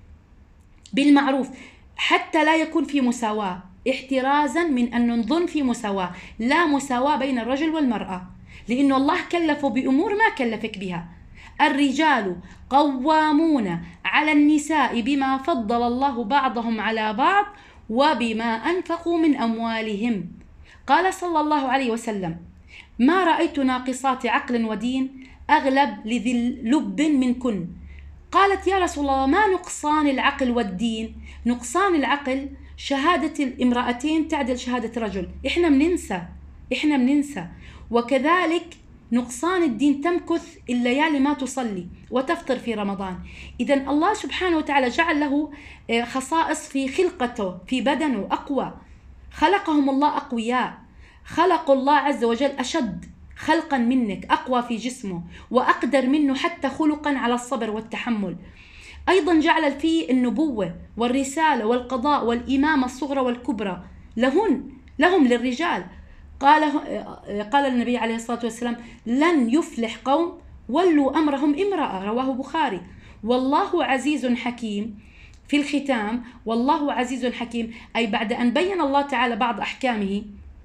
بالمعروف حتى لا يكون في مساواة، احترازا من أن نظن في مساواة. لا مساواة بين الرجل والمرأة، لأنه الله كلفه بأمور ما كلفك بها. الرجال قوامون على النساء بما فضل الله بعضهم على بعض وبما أنفقوا من أموالهم. قال صلى الله عليه وسلم ما رأيت ناقصات عقل ودين أغلب لذي لب منكن. قالت يا رسول الله ما نقصان العقل والدين؟ نقصان العقل شهادة الامرأتين تعدل شهادة رجل. إحنا بننسى إحنا بننسى وكذلك نقصان الدين تمكث الليالي ما تصلي وتفطر في رمضان. إذا الله سبحانه وتعالى جعل له خصائص في خلقته، في بدنه أقوى. خلقهم الله أقوياء، خلقوا الله عز وجل أشد خلقا منك، أقوى في جسمه وأقدر منه حتى خلقا على الصبر والتحمل. أيضا جعل فيه النبوة والرسالة والقضاء والإمامة الصغرى والكبرى لهن لهم للرجال. قال قال النبي عليه الصلاة والسلام: لن يفلح قوم ولوا أمرهم امرأة، رواه بخاري. والله عزيز حكيم. في الختام: والله عزيز حكيم، أي بعد أن بين الله تعالى بعض أحكامه،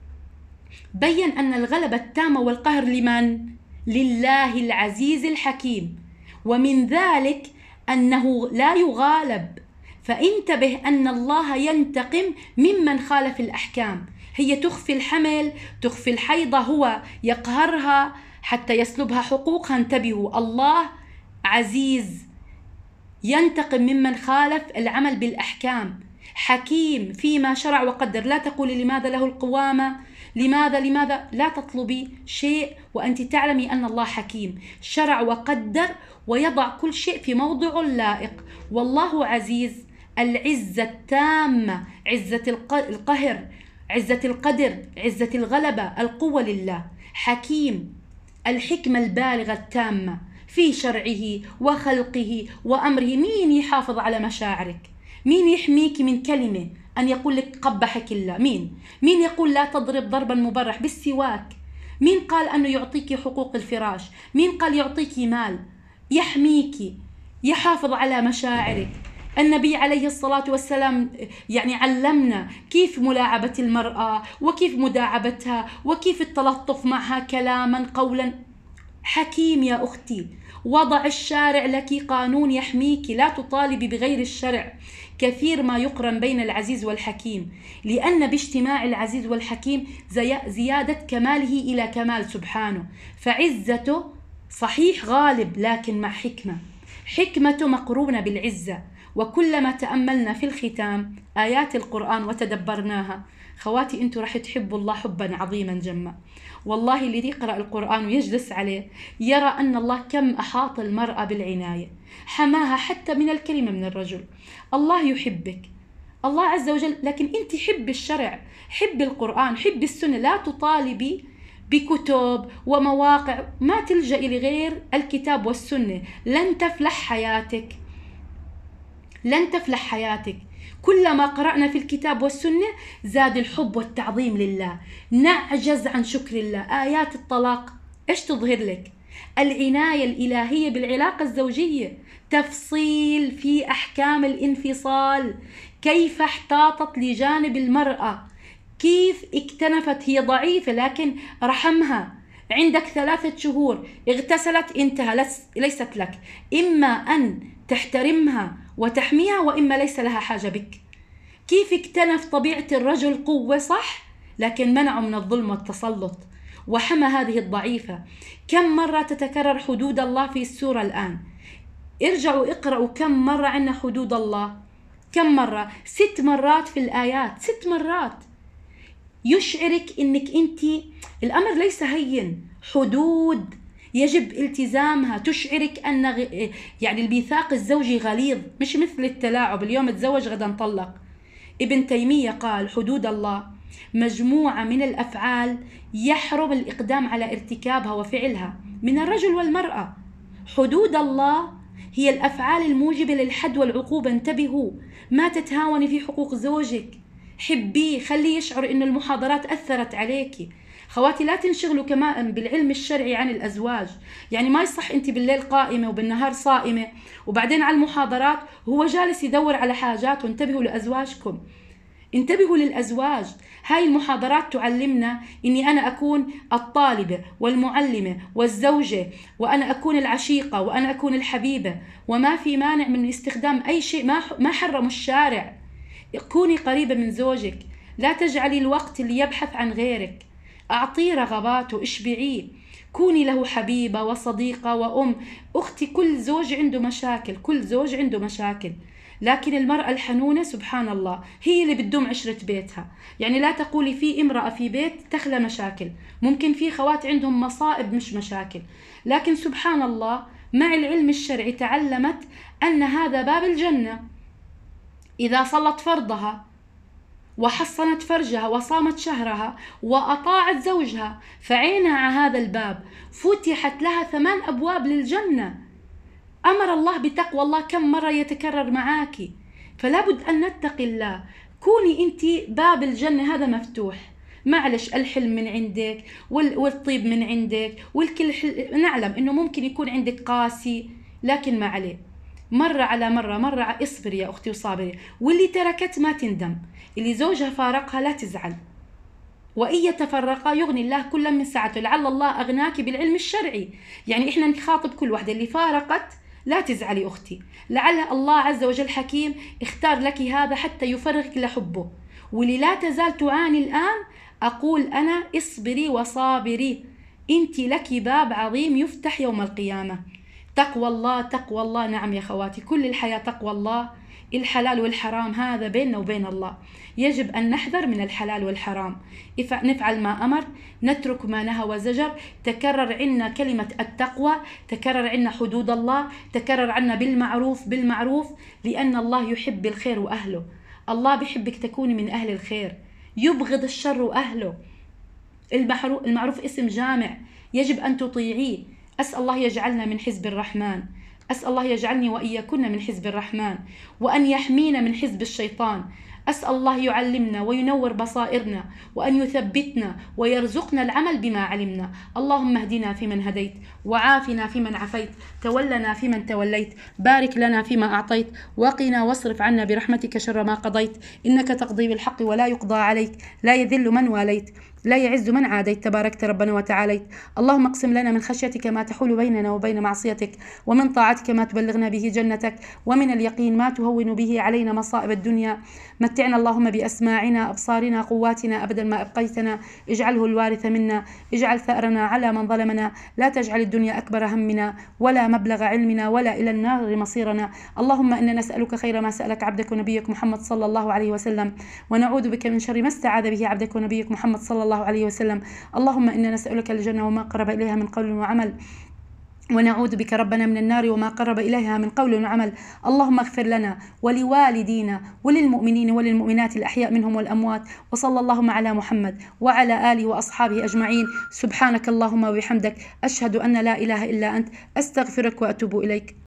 بين أن الغلبة التامة والقهر لمن؟ لله العزيز الحكيم، ومن ذلك أنه لا يغالب. فانتبه أن الله ينتقم ممن خالف الأحكام. هي تخفي الحمل، تخفي الحيضة، هو يقهرها حتى يسلبها حقوقها. انتبهوا، الله عزيز ينتقم ممن خالف العمل بالأحكام، حكيم فيما شرع وقدر. لا تقولي لماذا له القوامة، لماذا لماذا لا تطلبي شيء وأنت تعلمي أن الله حكيم، شرع وقدر ويضع كل شيء في موضعه اللائق. والله عزيز، العزة التامة، عزة القهر، عزة القدر، عزة الغلبة، القوة لله. حكيم، الحكمة البالغة التامة في شرعه وخلقه وأمره. مين يحافظ على مشاعرك؟ مين يحميك من كلمة أن يقول لك قبحك الله؟ مين؟ مين يقول لا تضرب ضربا مبرح بالسواك؟ مين قال أنه يعطيك حقوق الفراش؟ مين قال يعطيك مال؟ يحميك، يحافظ على مشاعرك. النبي عليه الصلاة والسلام يعني علمنا كيف ملاعبة المرأة وكيف مداعبتها وكيف التلطف معها كلاما قولا. حكيم يا أختي، وضع الشارع لك قانون يحميك، لا تطالبي بغير الشرع. كثير ما يقرن بين العزيز والحكيم، لأن باجتماع العزيز والحكيم زيادة كماله إلى كمال سبحانه. فعزته صحيح غالب، لكن مع حكمة، حكمته مقرونة بالعزة. وكلما تأملنا في الختام آيات القرآن وتدبرناها، خواتي انتوا رح تحبوا الله حبا عظيما جما. والله اللي يقرأ القرآن ويجلس عليه يرى أن الله كم أحاط المرأة بالعناية، حماها حتى من الكلمة من الرجل. الله يحبك، الله عز وجل، لكن انت حب الشرع، حب القرآن، حب السنة. لا تطالبي بكتب ومواقع، ما تلجئي لغير الكتاب والسنة. لن تفلح حياتك، لن تفلح حياتك. كلما قرأنا في الكتاب والسنة زاد الحب والتعظيم لله، نعجز عن شكر الله. آيات الطلاق إيش تظهر لك؟ العناية الإلهية بالعلاقة الزوجية، تفصيل في أحكام الانفصال، كيف احتاطت لجانب المرأة، كيف اكتنفت. هي ضعيفة لكن رحمها. عندك ثلاثة شهور اغتسلت، انتهى، ليست لك. إما أن تحترمها وتحميها، وإما ليس لها حاجة بك. كيف اكتنف طبيعة الرجل قوة صح، لكن منعه من الظلم والتسلط وحمى هذه الضعيفة. كم مرة تتكرر حدود الله في السورة الآن؟ ارجعوا اقرأوا كم مرة عندنا حدود الله، كم مرة؟ ست مرات في الآيات، ست مرات. يشعرك انك انت الامر ليس هين، حدود يجب التزامها. تشعرك ان يعني الميثاق الزوجي غليظ، مش مثل التلاعب، اليوم تزوج غدا طلق. ابن تيمية قال حدود الله مجموعة من الأفعال يحرم الإقدام على ارتكابها وفعلها من الرجل والمرأة. حدود الله هي الأفعال الموجبة للحد والعقوبة. انتبهوا، ما تتهاوني في حقوق زوجك، حبيه، خليه يشعر إن المحاضرات أثرت عليكي. خواتي لا تنشغلوا كمان بالعلم الشرعي عن الأزواج. يعني ما يصح أنت بالليل قائمة وبالنهار صائمة وبعدين على المحاضرات هو جالس يدور على حاجات. وانتبهوا لأزواجكم، انتبهوا للأزواج. هاي المحاضرات تعلمنا إني أنا أكون الطالبة والمعلمة والزوجة، وأنا أكون العشيقة، وأنا أكون الحبيبة، وما في مانع من استخدام أي شيء ما ما حرم الشارع. كوني قريبة من زوجك، لا تجعلي الوقت اللي يبحث عن غيرك، أعطيه رغباته، اشبعيه، كوني له حبيبة وصديقة وأم. أختي كل زوج عنده مشاكل، كل زوج عنده مشاكل، لكن المرأة الحنونة سبحان الله هي اللي بتدوم عشرة بيتها. يعني لا تقولي في امرأة في بيت تخلى مشاكل، ممكن في خوات عندهم مصائب مش مشاكل، لكن سبحان الله مع العلم الشرعي تعلمت أن هذا باب الجنة. إذا صلت فرضها وحصنت فرجها وصامت شهرها وأطاعت زوجها فعينها على هذا الباب فتحت لها ثمان أبواب للجنة. أمر الله بتقوى الله، كم مرة يتكرر معاكي. فلا بد أن نتقي الله. كوني أنت باب الجنة هذا مفتوح، معلش الحلم من عندك والطيب من عندك والكل حل... نعلم إنه ممكن يكون عندك قاسي، لكن ما عليه، مرة على مرة مرة على... اصبري يا أختي وصابري. واللي تركت ما تندم، اللي زوجها فارقها لا تزعل، وإن يتفرقا يغني الله كلا من سعته. لعل الله أغناك بالعلم الشرعي، يعني إحنا نخاطب كل واحدة اللي فارقت لا تزعلي أختي، لعل الله عز وجل حكيم اختار لك هذا حتى يفرغك لحبه. واللي لا تزال تعاني الآن أقول أنا اصبري وصابري، أنت لك باب عظيم يفتح يوم القيامة. تقوى الله تقوى الله، نعم يا خواتي، كل الحياة تقوى الله. الحلال والحرام هذا بيننا وبين الله، يجب أن نحذر من الحلال والحرام، نفعل ما أمر، نترك ما نهى وزجر. تكرر عنا كلمة التقوى، تكرر عنا حدود الله، تكرر عنا بالمعروف بالمعروف، لأن الله يحب الخير وأهله. الله بيحبك تكوني من أهل الخير، يبغض الشر وأهله. المعروف اسم جامع، يجب أن تطيعيه. أسأل الله يجعلنا من حزب الرحمن، أسأل الله يجعلني وإياكن من حزب الرحمن، وأن يحمينا من حزب الشيطان. أسأل الله يعلمنا وينور بصائرنا، وأن يثبتنا ويرزقنا العمل بما علمنا. اللهم اهدنا فيمن هديت، وعافنا فيمن عافيت، تولنا فيمن توليت، بارك لنا فيما أعطيت، وقنا واصرف عنا برحمتك شر ما قضيت، إنك تقضي بالحق ولا يقضى عليك، لا يذل من واليت، لا يعز من عاديت، تباركت ربنا وتعاليت. اللهم اقسم لنا من خشيتك ما تحول بيننا وبين معصيتك، ومن طاعتك ما تبلغنا به جنتك، ومن اليقين ما تهون به علينا مصائب الدنيا. متعنا اللهم بأسماعنا أبصارنا قواتنا أبدا ما أبقيتنا، اجعله الوارث منا، اجعل ثأرنا على من ظلمنا، لا تجعل الدنيا أكبر همنا ولا مبلغ علمنا ولا إلى النار مصيرنا. اللهم إنا نسألك خير ما سألك عبدك ونبيك محمد صلى الله عليه وسلم، ونعوذ بك من شر ما استعاذ به عبدك ونبيك محمد صلى الله عليه وسلم. اللهم إنا نسألك الجنة وما قرب إليها من قول وعمل، ونعوذ بك ربنا من النار وما قرب إليها من قول وعمل. اللهم اغفر لنا ولوالدينا وللمؤمنين وللمؤمنات الأحياء منهم والأموات، وصلى اللهم على محمد وعلى آله وأصحابه أجمعين. سبحانك اللهم وبحمدك، أشهد أن لا إله إلا أنت، أستغفرك وأتوب إليك.